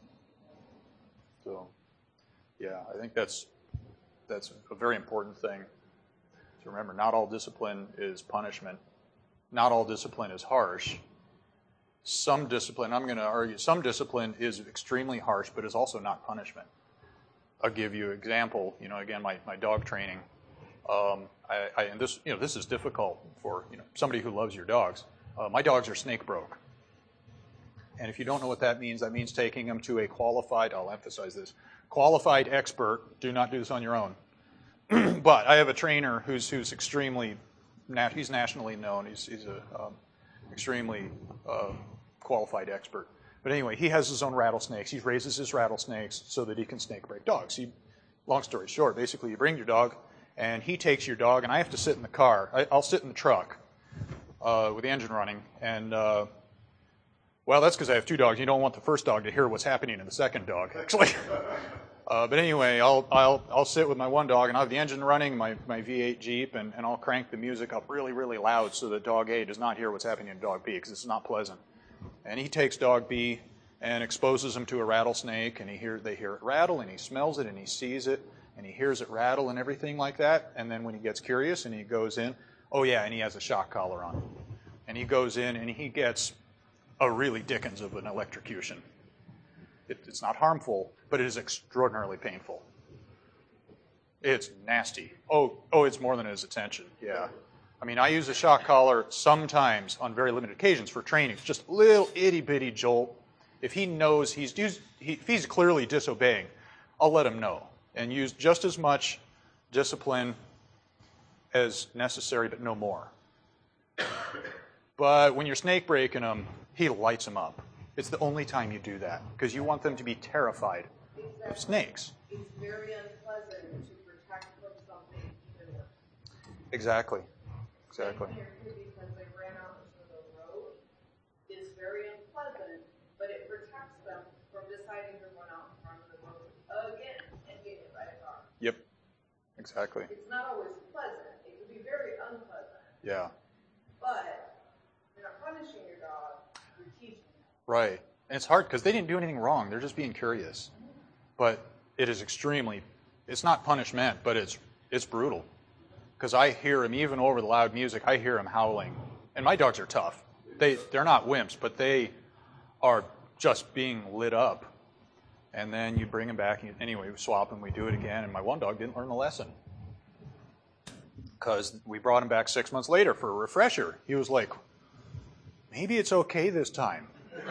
So, yeah, I think that's that's a very important thing to remember. Not all discipline is punishment. Not all discipline is harsh. Some discipline, I'm going to argue, some discipline is extremely harsh, but is also not punishment. I'll give you an example. You know, again, my, my dog training. Um, I, I, and this, you know, this is difficult for you know somebody who loves your dogs. Uh, my dogs are snake broke, and if you don't know what that means, that means taking them to a qualified. I'll emphasize this: qualified expert. Do not do this on your own. But I have a trainer who's who's extremely, he's nationally known. He's he's a um, extremely uh, qualified expert. But anyway, he has his own rattlesnakes. He raises his rattlesnakes so that he can snake break dogs. He, long story short, basically you bring your dog, and he takes your dog, and I have to sit in the car. I, I'll sit in the truck uh, with the engine running, and uh, well, that's because I have two dogs. You don't want the first dog to hear what's happening in the second dog, actually. Uh, but anyway, I'll I'll I'll sit with my one dog, and I'll have the engine running, my, my V eight Jeep, and, and I'll crank the music up really, really loud so that dog A does not hear what's happening in dog B, because it's not pleasant. And he takes dog B and exposes him to a rattlesnake, and he hear they hear it rattle, and he smells it, and he sees it, and he hears it rattle and everything like that. And then when he gets curious and he goes in, oh yeah, and he has a shock collar on. And he goes in and he gets a really dickens of an electrocution. It, it's not harmful, but it is extraordinarily painful. It's nasty. Oh, oh, it's more than his attention. Yeah. I mean, I use a shock collar sometimes on very limited occasions for training. It's just a little itty-bitty jolt. If he knows he's he, if he's clearly disobeying, I'll let him know and use just as much discipline as necessary, but no more. But when you're snake breaking him, he lights him up. It's the only time you do that, because you want them to be terrified Exactly. of snakes. It's very unpleasant to protect from something even worse. Exactly. Exactly. Here, too, because they ran out into the road, is very unpleasant, but it protects them from deciding to run out in front of the road again and get hit by a car. Yep. Exactly. It's not always pleasant. It can be very unpleasant. Yeah. But you're not punishing your dog, you're teaching them. Right. And it's hard because they didn't do anything wrong. They're just being curious. But it is extremely, it's not punishment, but it's it's brutal. Because I hear him, even over the loud music, I hear him howling. And my dogs are tough. They, they're not wimps, but they are just being lit up. And then you bring them back. And anyway, we swap and we do it again. And my one dog didn't learn the lesson. Because we brought him back six months later for a refresher. He was like, maybe it's okay this time.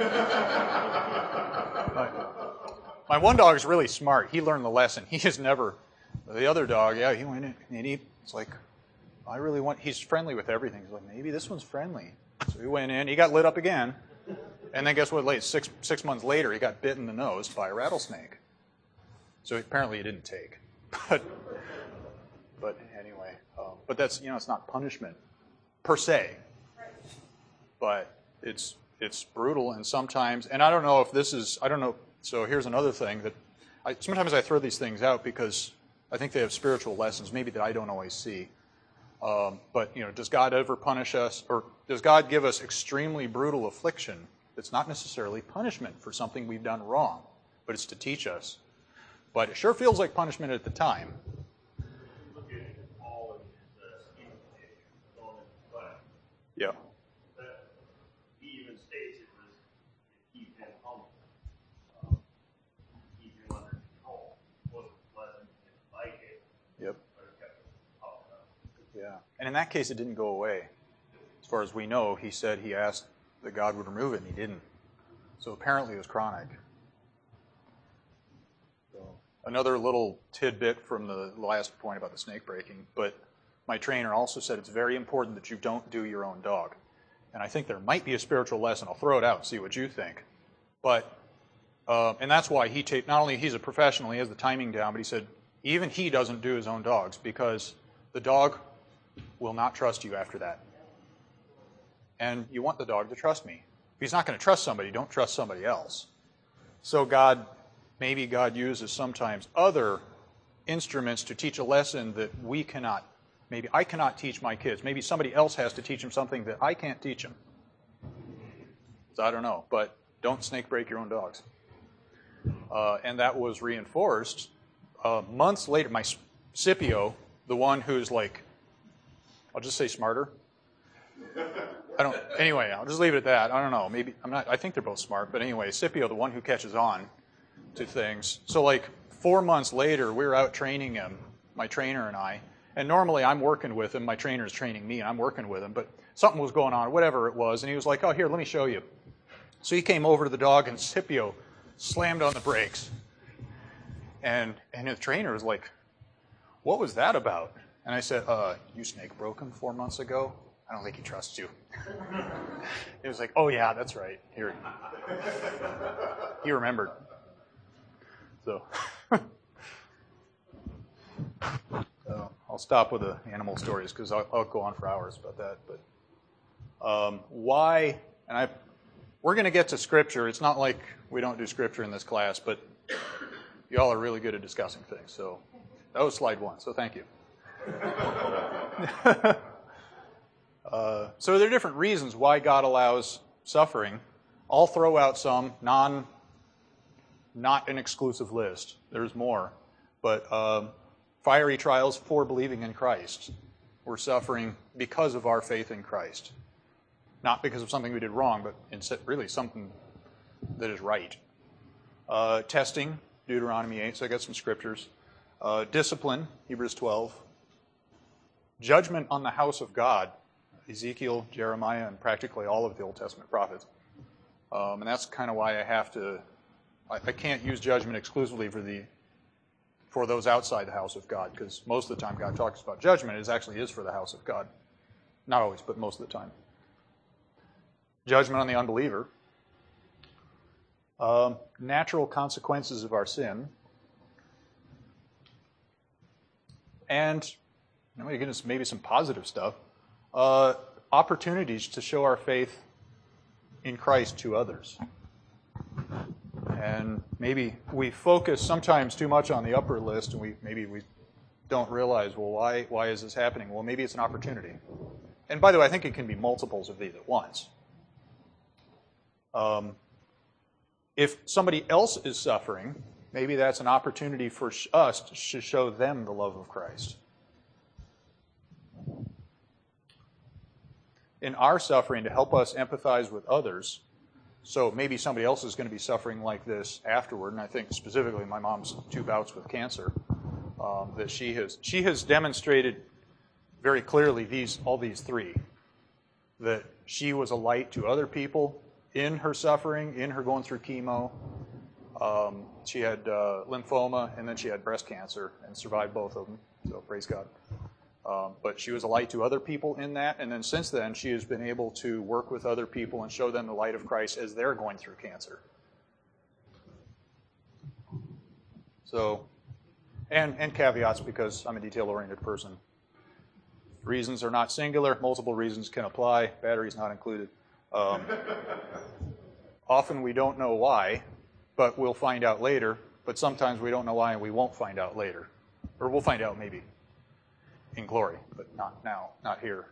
my, my one dog is really smart. He learned the lesson. He has never, the other dog, yeah, he went in and he, it's like, I really want, he's friendly with everything. He's like, maybe this one's friendly. So he went in, he got lit up again. And then guess what, late, six, six months later, he got bit in the nose by a rattlesnake. So apparently he didn't take. But, but anyway, um, but that's, you know, it's not punishment per se. But it's it's brutal, and sometimes, and I don't know if this is, I don't know, so here's another thing that, I, sometimes I throw these things out because I think they have spiritual lessons, maybe that I don't always see. Um, but, you know, does God ever punish us, or does God give us extremely brutal affliction that's not necessarily punishment for something we've done wrong, but it's to teach us? But it sure feels like punishment at the time. Look at Paul and his uh, scheme of nature, going into the flesh. Yeah. But he even states it was to keep him humble, uh, keep him under control. It wasn't pleasant, he didn't like it, Yep. but it kept him puffed up. Yeah. And in that case, it didn't go away. As far as we know, he said he asked that God would remove it, and he didn't. So apparently it was chronic. So another little tidbit from the last point about the snake breaking, but my trainer also said it's very important that you don't do your own dog. And I think there might be a spiritual lesson. I'll throw it out and see what you think. But, uh, and that's why he, ta- not only he's a professional, he has the timing down, but he said even he doesn't do his own dogs because the dog will not trust you after that. and you want the dog to trust me. If he's not going to trust somebody, don't trust somebody else. So God, maybe God uses sometimes other instruments to teach a lesson that we cannot. Maybe I cannot teach my kids. Maybe somebody else has to teach them something that I can't teach them. So I don't know, but don't snake break your own dogs. Uh, and that was reinforced uh, months later. My Scipio, the one who's like, I'll just say smarter. I don't. Anyway, I'll just leave it at that. I don't know. Maybe I'm not. I think they're both smart, but anyway, Scipio, the one who catches on to things. So like four months later, we were out training him, my trainer and I. And normally I'm working with him. My trainer's training me, and I'm working with him. But something was going on, whatever it was, and he was like, "Oh, here, let me show you." So he came over to the dog, and Scipio slammed on the brakes. And and the trainer was like, "What was that about?" And I said, "Uh, you snake broke him four months ago. I don't think he trusts you." He was like, "Oh yeah, that's right." Here, he remembered. So. So I'll stop with the animal stories because I'll, I'll go on for hours about that. But um, why? And I, we're going to get to Scripture. It's not like we don't do Scripture in this class, but y'all are really good at discussing things. So that was slide one. So thank you. uh, so there are different reasons why God allows suffering. I'll throw out some non, not an exclusive list. There's more, but. Um, Fiery trials for believing in Christ. We're suffering because of our faith in Christ. Not because of something we did wrong, but instead really something that is right. Uh, testing, Deuteronomy eight, so I got some scriptures. Uh, discipline, Hebrews twelve. Judgment on the house of God, Ezekiel, Jeremiah, and practically all of the Old Testament prophets. Um, and that's kind of why I have to, I, I can't use judgment exclusively for the for those outside the house of God, because most of the time God talks about judgment, it actually is for the house of God. Not always, but most of the time. Judgment on the unbeliever. Um, natural consequences of our sin. And maybe some positive stuff. Uh, opportunities to show our faith in Christ to others. And maybe we focus sometimes too much on the upper list, and we maybe we don't realize, well, why why is this happening? Well, maybe it's an opportunity. And by the way, I think it can be multiples of these at once. Um, if somebody else is suffering, maybe that's an opportunity for us to show them the love of Christ. In our suffering, to help us empathize with others. So maybe somebody else is going to be suffering like this afterward, and I think specifically my mom's two bouts with cancer, um, that she has she has demonstrated very clearly these all these three, that she was a light to other people in her suffering, in her going through chemo. Um, she had uh, lymphoma, and then she had breast cancer, and survived both of them. So praise God. Um, but she was a light to other people in that, and then since then she has been able to work with other people and show them the light of Christ as they're going through cancer. So, and, and caveats, because I'm a detail-oriented person. Reasons are not singular. Multiple reasons can apply. Batteries not included. Um, often we don't know why, but we'll find out later. But sometimes we don't know why and we won't find out later. Or we'll find out maybe in glory, but not now, not here.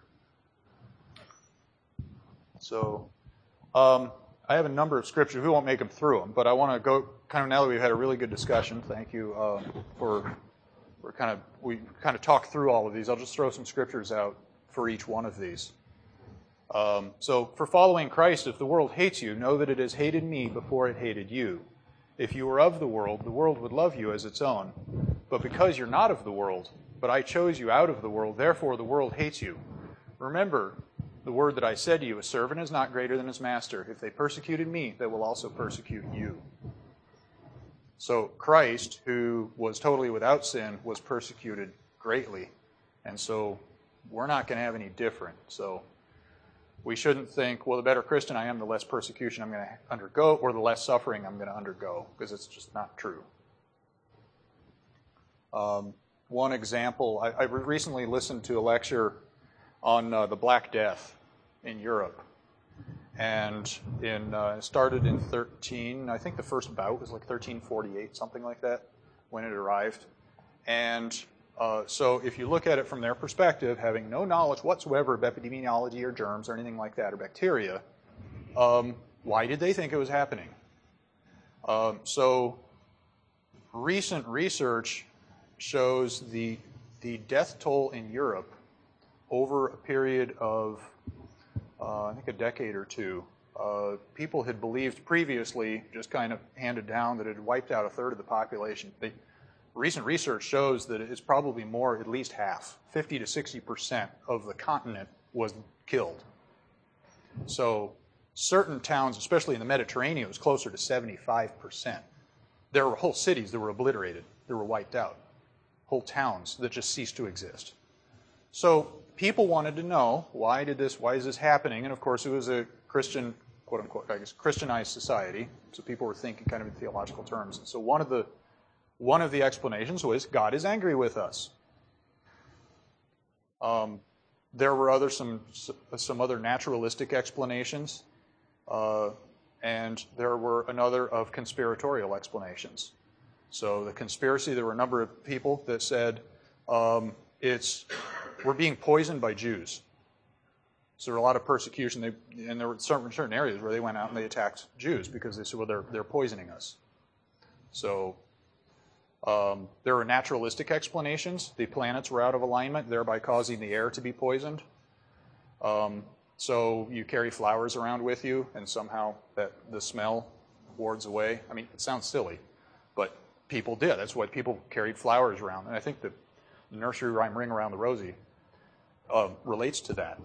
So um, I have a number of scriptures. We won't make them through them, but I want to go kind of now that we've had a really good discussion. Thank you uh, for we're kind of we kind of talked through all of these. I'll just throw some scriptures out for each one of these. Um, so for following Christ, if the world hates you, know that it has hated me before it hated you. If you were of the world, the world would love you as its own. But because you're not of the world, but I chose you out of the world, therefore the world hates you. Remember the word that I said to you, a servant is not greater than his master. If they persecuted me, they will also persecute you. So Christ, who was totally without sin, was persecuted greatly. And so we're not going to have any different. So we shouldn't think, well, the better Christian I am, the less persecution I'm going to undergo, or the less suffering I'm going to undergo, because it's just not true. Um, one example, I, I recently listened to a lecture on uh, the Black Death in Europe. And in uh, it started in thirteen, I think the first bout was like thirteen forty-eight, something like that, when it arrived. And uh, so if you look at it from their perspective, having no knowledge whatsoever of epidemiology or germs or anything like that or bacteria, um, why did they think it was happening? Um, so recent research shows the, the death toll in Europe over a period of, uh, I think, a decade or two. Uh, people had believed previously, just kind of handed down, that it had wiped out a third of the population. They, recent research shows that it's probably more, at least half, fifty to sixty percent of the continent was killed. So certain towns, especially in the Mediterranean, it was closer to seventy-five percent. There were whole cities that were obliterated, that were wiped out. Whole towns that just ceased to exist. So people wanted to know, why did this, why is this happening? And of course, it was a Christian, quote unquote, I guess, Christianized society. So people were thinking kind of in theological terms. And so one of the, one of the explanations was, God is angry with us. Um, there were other, some, some other naturalistic explanations. Uh, and there were another of conspiratorial explanations. So the conspiracy, there were a number of people that said, um, it's, we're being poisoned by Jews. So there were a lot of persecution, they, and there were certain, certain areas where they went out and they attacked Jews because they said, well, they're, they're poisoning us. So um, there were naturalistic explanations. The planets were out of alignment, thereby causing the air to be poisoned. Um, so you carry flowers around with you, and somehow that the smell wards away. I mean, it sounds silly, but people did. That's why people carried flowers around. And I think the nursery rhyme Ring Around the Rosie uh, relates to that.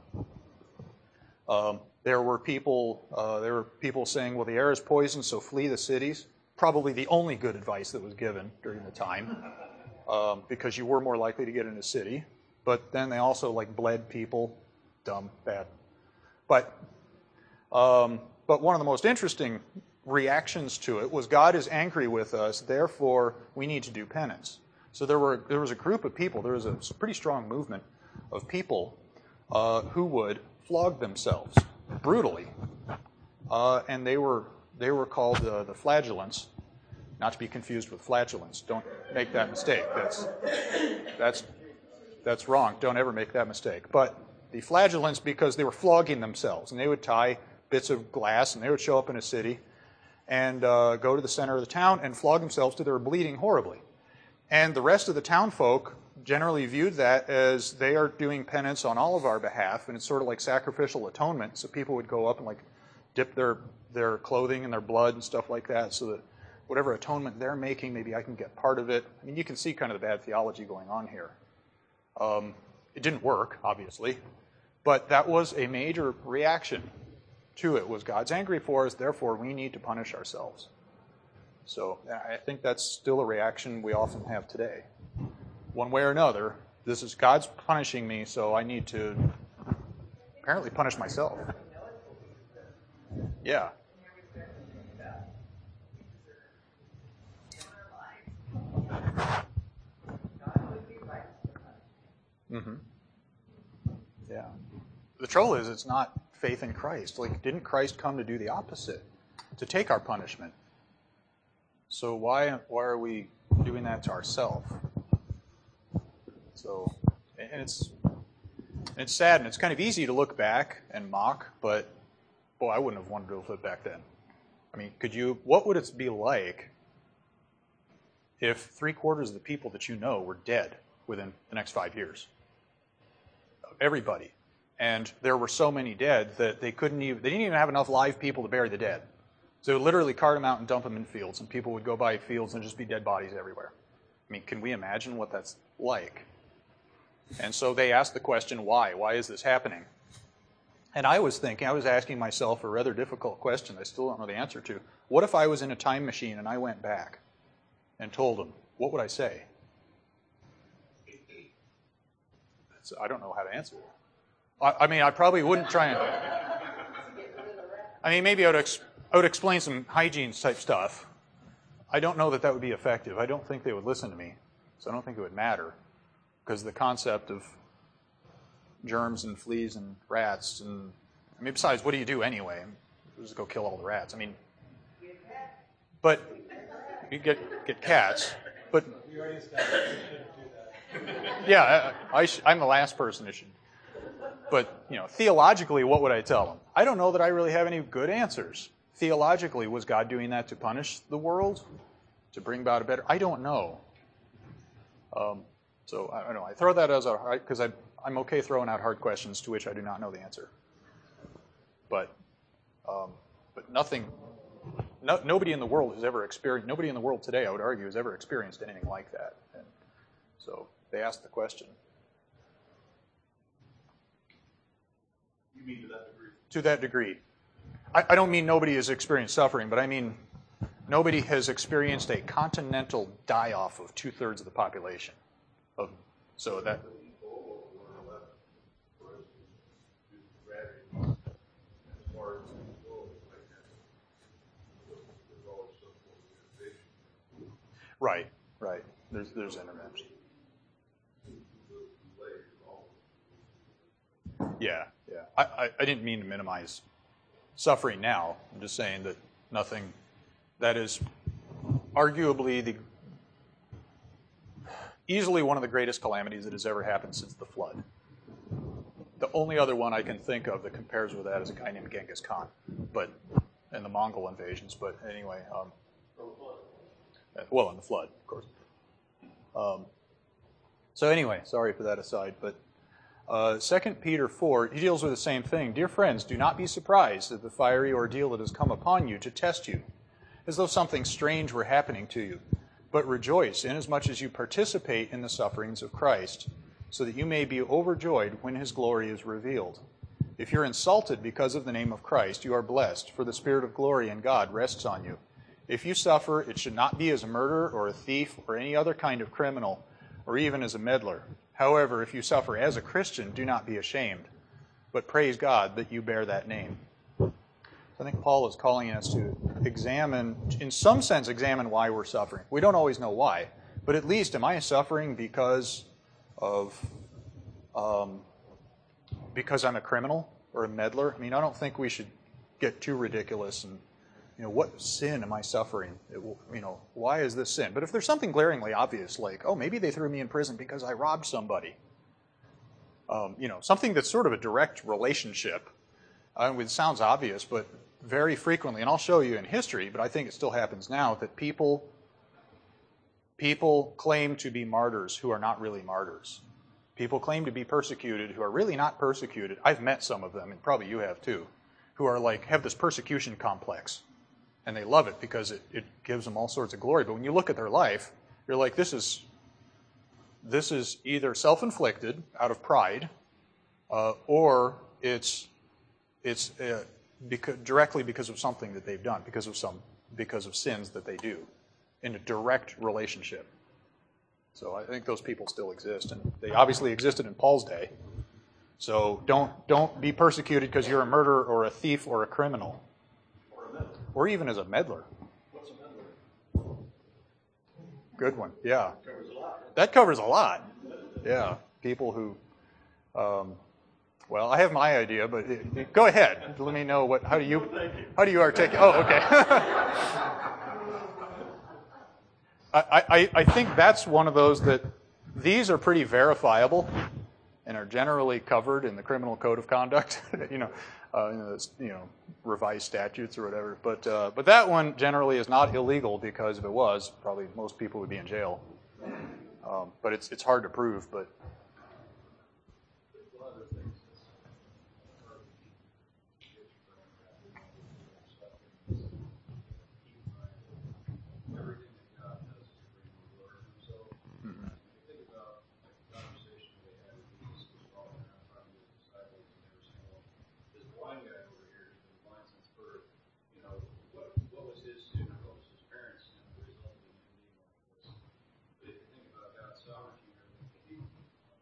Um, there were people uh, there were people saying, well, the air is poisoned, so flee the cities. Probably the only good advice that was given during the time, um, because you were more likely to get in a city. But then they also like bled people. Dumb, bad. But um, but one of the most interesting reactions to it was, God is angry with us, therefore we need to do penance. So there were there was a group of people, there was a pretty strong movement of people uh, who would flog themselves brutally, uh, and they were they were called uh, the flagellants, not to be confused with flatulence. Don't make that mistake. That's that's that's wrong. Don't ever make that mistake. But the flagellants, because they were flogging themselves, and they would tie bits of glass, and they would show up in a city and uh, go to the center of the town and flog themselves till they were bleeding horribly. And the rest of the town folk generally viewed that as they are doing penance on all of our behalf, and it's sort of like sacrificial atonement. So people would go up and like dip their, their clothing in their blood and stuff like that, so that whatever atonement they're making, maybe I can get part of it. I mean, you can see kind of the bad theology going on here. Um, it didn't work, obviously, but that was a major reaction to it, was God's angry for us, therefore we need to punish ourselves. So I think that's still a reaction we often have today. One way or another, this is God's punishing me, so I need to apparently punish myself. Yeah. Mm-hmm. Yeah. The trouble is, it's not faith in Christ. Like, didn't Christ come to do the opposite? To take our punishment. So why why are we doing that to ourselves? So, and it's and it's sad, and it's kind of easy to look back and mock, but boy, I wouldn't have wanted to live back then. I mean, could you? What would it be like if three quarters of the people that you know were dead within the next five years? Everybody. And there were so many dead that they couldn't even, they didn't even have enough live people to bury the dead. So they would literally cart them out and dump them in fields, and people would go by fields and just be dead bodies everywhere. I mean, can we imagine what that's like? And so they asked the question, why? Why is this happening? And I was thinking, I was asking myself a rather difficult question I still don't know the answer to. What if I was in a time machine and I went back and told them, what would I say? So I don't know how to answer it. I, I mean, I probably wouldn't try and... I mean, maybe I would, ex, I would explain some hygiene type stuff. I don't know that that would be effective. I don't think they would listen to me. So I don't think it would matter. Because the concept of germs and fleas and rats and... I mean, besides, what do you do anyway? just go kill all the rats. I mean, but you get get cats, but We already established we shouldn't do that. yeah, I, I sh- I'm the last person who should. But you know, theologically, what would I tell them? I don't know that I really have any good answers. Theologically, was God doing that to punish the world, to bring about a better? I don't know. Um, so I don't know. I throw that as a because I I'm okay throwing out hard questions to which I do not know the answer. But um, but nothing. No, nobody in the world has ever experienced. Nobody in the world today, I would argue, has ever experienced anything like that. And so they asked the question. You mean to that degree? To that degree. I, I don't mean nobody has experienced suffering, but I mean nobody has experienced a continental die-off of two-thirds of the population. Of, so that... Right, right. There's there's intervention. Yeah, yeah. I, I, I didn't mean to minimize suffering now. I'm just saying that nothing that is arguably the easily one of the greatest calamities that has ever happened since the flood. The only other one I can think of that compares with that is a guy named Genghis Khan, but and the Mongol invasions. But anyway, um, well, in the flood, of course. Um, so anyway, sorry for that aside, but uh, Second Peter four, he deals with the same thing. Dear friends, do not be surprised at the fiery ordeal that has come upon you to test you, as though something strange were happening to you. But rejoice, inasmuch as you participate in the sufferings of Christ, so that you may be overjoyed when his glory is revealed. If you're insulted because of the name of Christ, you are blessed, for the Spirit of glory in God rests on you. If you suffer, it should not be as a murderer or a thief or any other kind of criminal, or even as a meddler. However, if you suffer as a Christian, do not be ashamed, but praise God that you bear that name. I think Paul is calling us to examine, in some sense, examine why we're suffering. We don't always know why, but at least, am I suffering because of, um, because I'm a criminal or a meddler? I mean, I don't think we should get too ridiculous and, you know, what sin am I suffering? It will, you know, why is this sin? But if there's something glaringly obvious, like, oh, maybe they threw me in prison because I robbed somebody, um, you know, something that's sort of a direct relationship. I mean, it sounds obvious, but very frequently, and I'll show you in history, but I think it still happens now, that people people claim to be martyrs who are not really martyrs. People claim to be persecuted who are really not persecuted. I've met some of them, and probably you have too, who are like, have this persecution complex. And they love it because it, it gives them all sorts of glory. But when you look at their life, you're like, this is this is either self-inflicted out of pride, uh, or it's it's uh, because, directly because of something that they've done, because of some because of sins that they do, in a direct relationship. So I think those people still exist, and they obviously existed in Paul's day. So don't don't be persecuted because you're a murderer or a thief or a criminal. Or even as a meddler. What's a meddler? Good one, yeah. Covers a lot. That covers a lot. Yeah, people who, um, well, I have my idea, but it, it, go ahead. Let me know what. How do you? How do you articulate? Oh, okay. I, I I think that's one of those that these are pretty verifiable, and are generally covered in the Criminal Code of Conduct. you know. Uh, you, know, you know, revised statutes or whatever. But uh, but that one generally is not illegal, because if it was, probably most people would be in jail. Um, but it's it's hard to prove. But One of the things that's hard to keep everything that God does is to bring the glory to himself. mm-hmm. Think about like the conversation they had with Jesus was following around trying to get his disciples, and they were saying, well, this blind guy over here, he's been blind since birth. You know, what what was his sin? What was his parents' sin that resulted in him being like this? But if you think about God's sovereignty and everything, he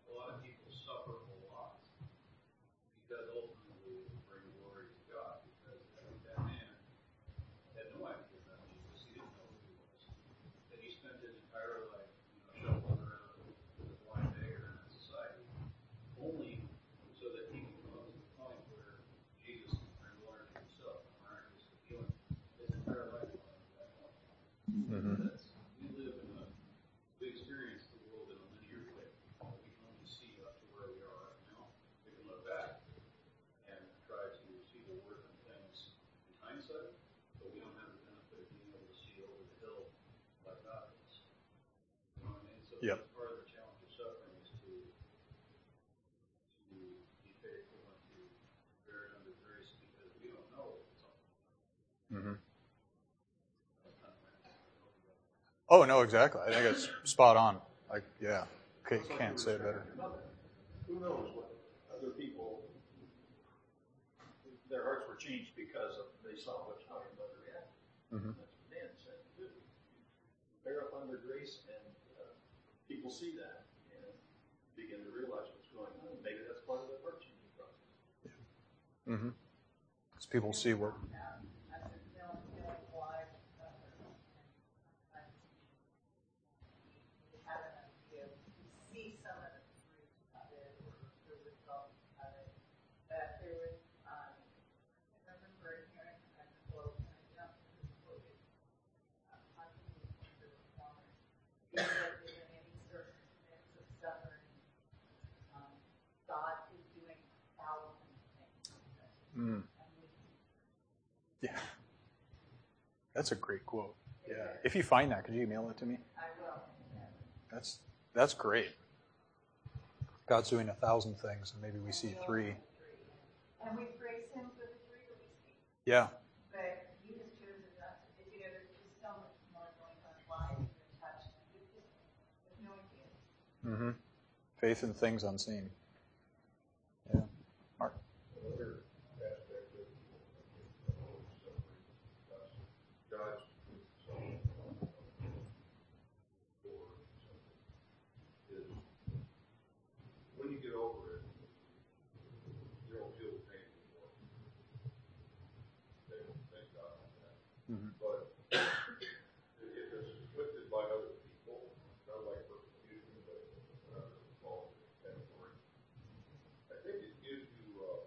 Yep. Part of the challenge of suffering is to, to be faithful and to bear it under grace because we don't know if it's something. Mm-hmm. Oh, no, exactly. I think it's spot on. Like, yeah, can't, can't say it better. Who knows what other people, their hearts were changed because of, they saw what how your mother reacted. Mm-hmm. That's what Dan said to do. Bear up under grace, and uh, people see that and begin to realize what's going on. Maybe that's part of the heart changing process. Mm-hmm. Because people see what. Mm. Yeah, that's a great quote. Yeah, if you find that, could you email it to me? I will. That's that's great. God's doing a thousand things, and maybe we see three. And we praise Him for the three that we see. Yeah. But He has chosen us. You know, there's just so much more going on live and touch. There's no idea. Mm-hmm. Faith in things unseen. Yeah. Mark. Another aspect of suffering, God's suffering is when you get over it, you don't feel the pain anymore. Thank, thank God for that. Mm-hmm. But if it's inflicted by other people, not like persecution, but uh, all category, I think it gives you uh,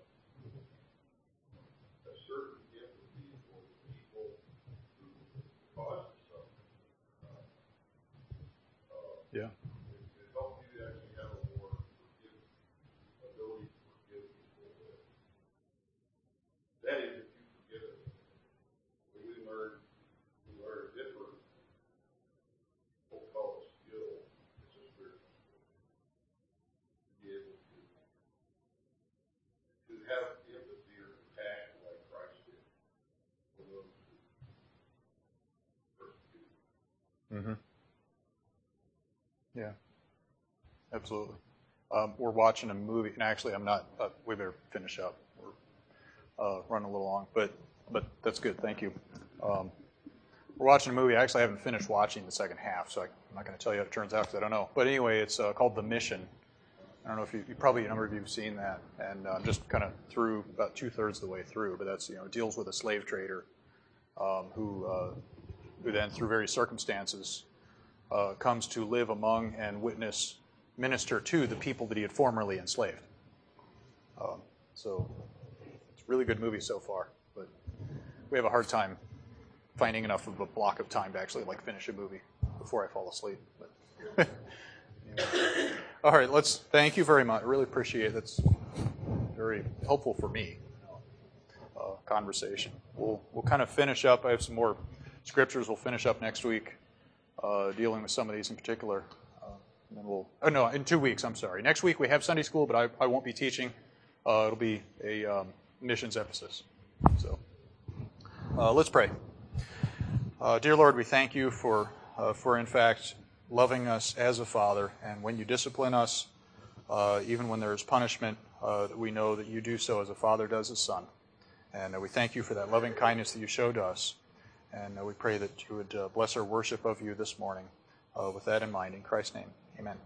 a certain empathy for the people who caused the suffering. Uh, uh, Yeah. it, it helps you to actually have a more forgive, ability to forgive people. That, that is, if you forgive it. We learn, we learn a different, we'll call it skill. It's a spiritual skill. To be able to, to have empathy or compassion like Christ did for those who persecute. Mm-hmm. Yeah. Absolutely. Um, we're watching a movie, and actually, I'm not. Uh, we better finish up. We're uh, running a little long, but but that's good. Thank you. Um, we're watching a movie. Actually, I haven't finished watching the second half, so I'm not going to tell you how it turns out because I don't know. But anyway, it's uh, called The Mission. I don't know if you, you probably a number of you have seen that, and I'm uh, just kind of through about two thirds of the way through. But that's you know it deals with a slave trader um, who uh, who then through various circumstances uh, comes to live among and witness, minister to the people that he had formerly enslaved. Um, so it's a really good movie so far, but we have a hard time finding enough of a block of time to actually like finish a movie before I fall asleep. But anyway. All right, let's thank you very much. I really appreciate it. That's very helpful for me. Uh, conversation. We'll we'll kind of finish up. I have some more scriptures. We'll finish up next week, uh, dealing with some of these in particular. Uh, and then we'll. Oh no, in two weeks. I'm sorry. Next week we have Sunday school, but I, I won't be teaching. Uh, it'll be a um, missions emphasis. So uh, let's pray. Uh, dear Lord, we thank you for uh, for in fact loving us as a father, and when you discipline us, uh, even when there is punishment, uh, that we know that you do so as a father does his son. And uh, we thank you for that loving kindness that you showed us. And uh, we pray that you would uh, bless our worship of you this morning uh, with that in mind. In Christ's name, amen.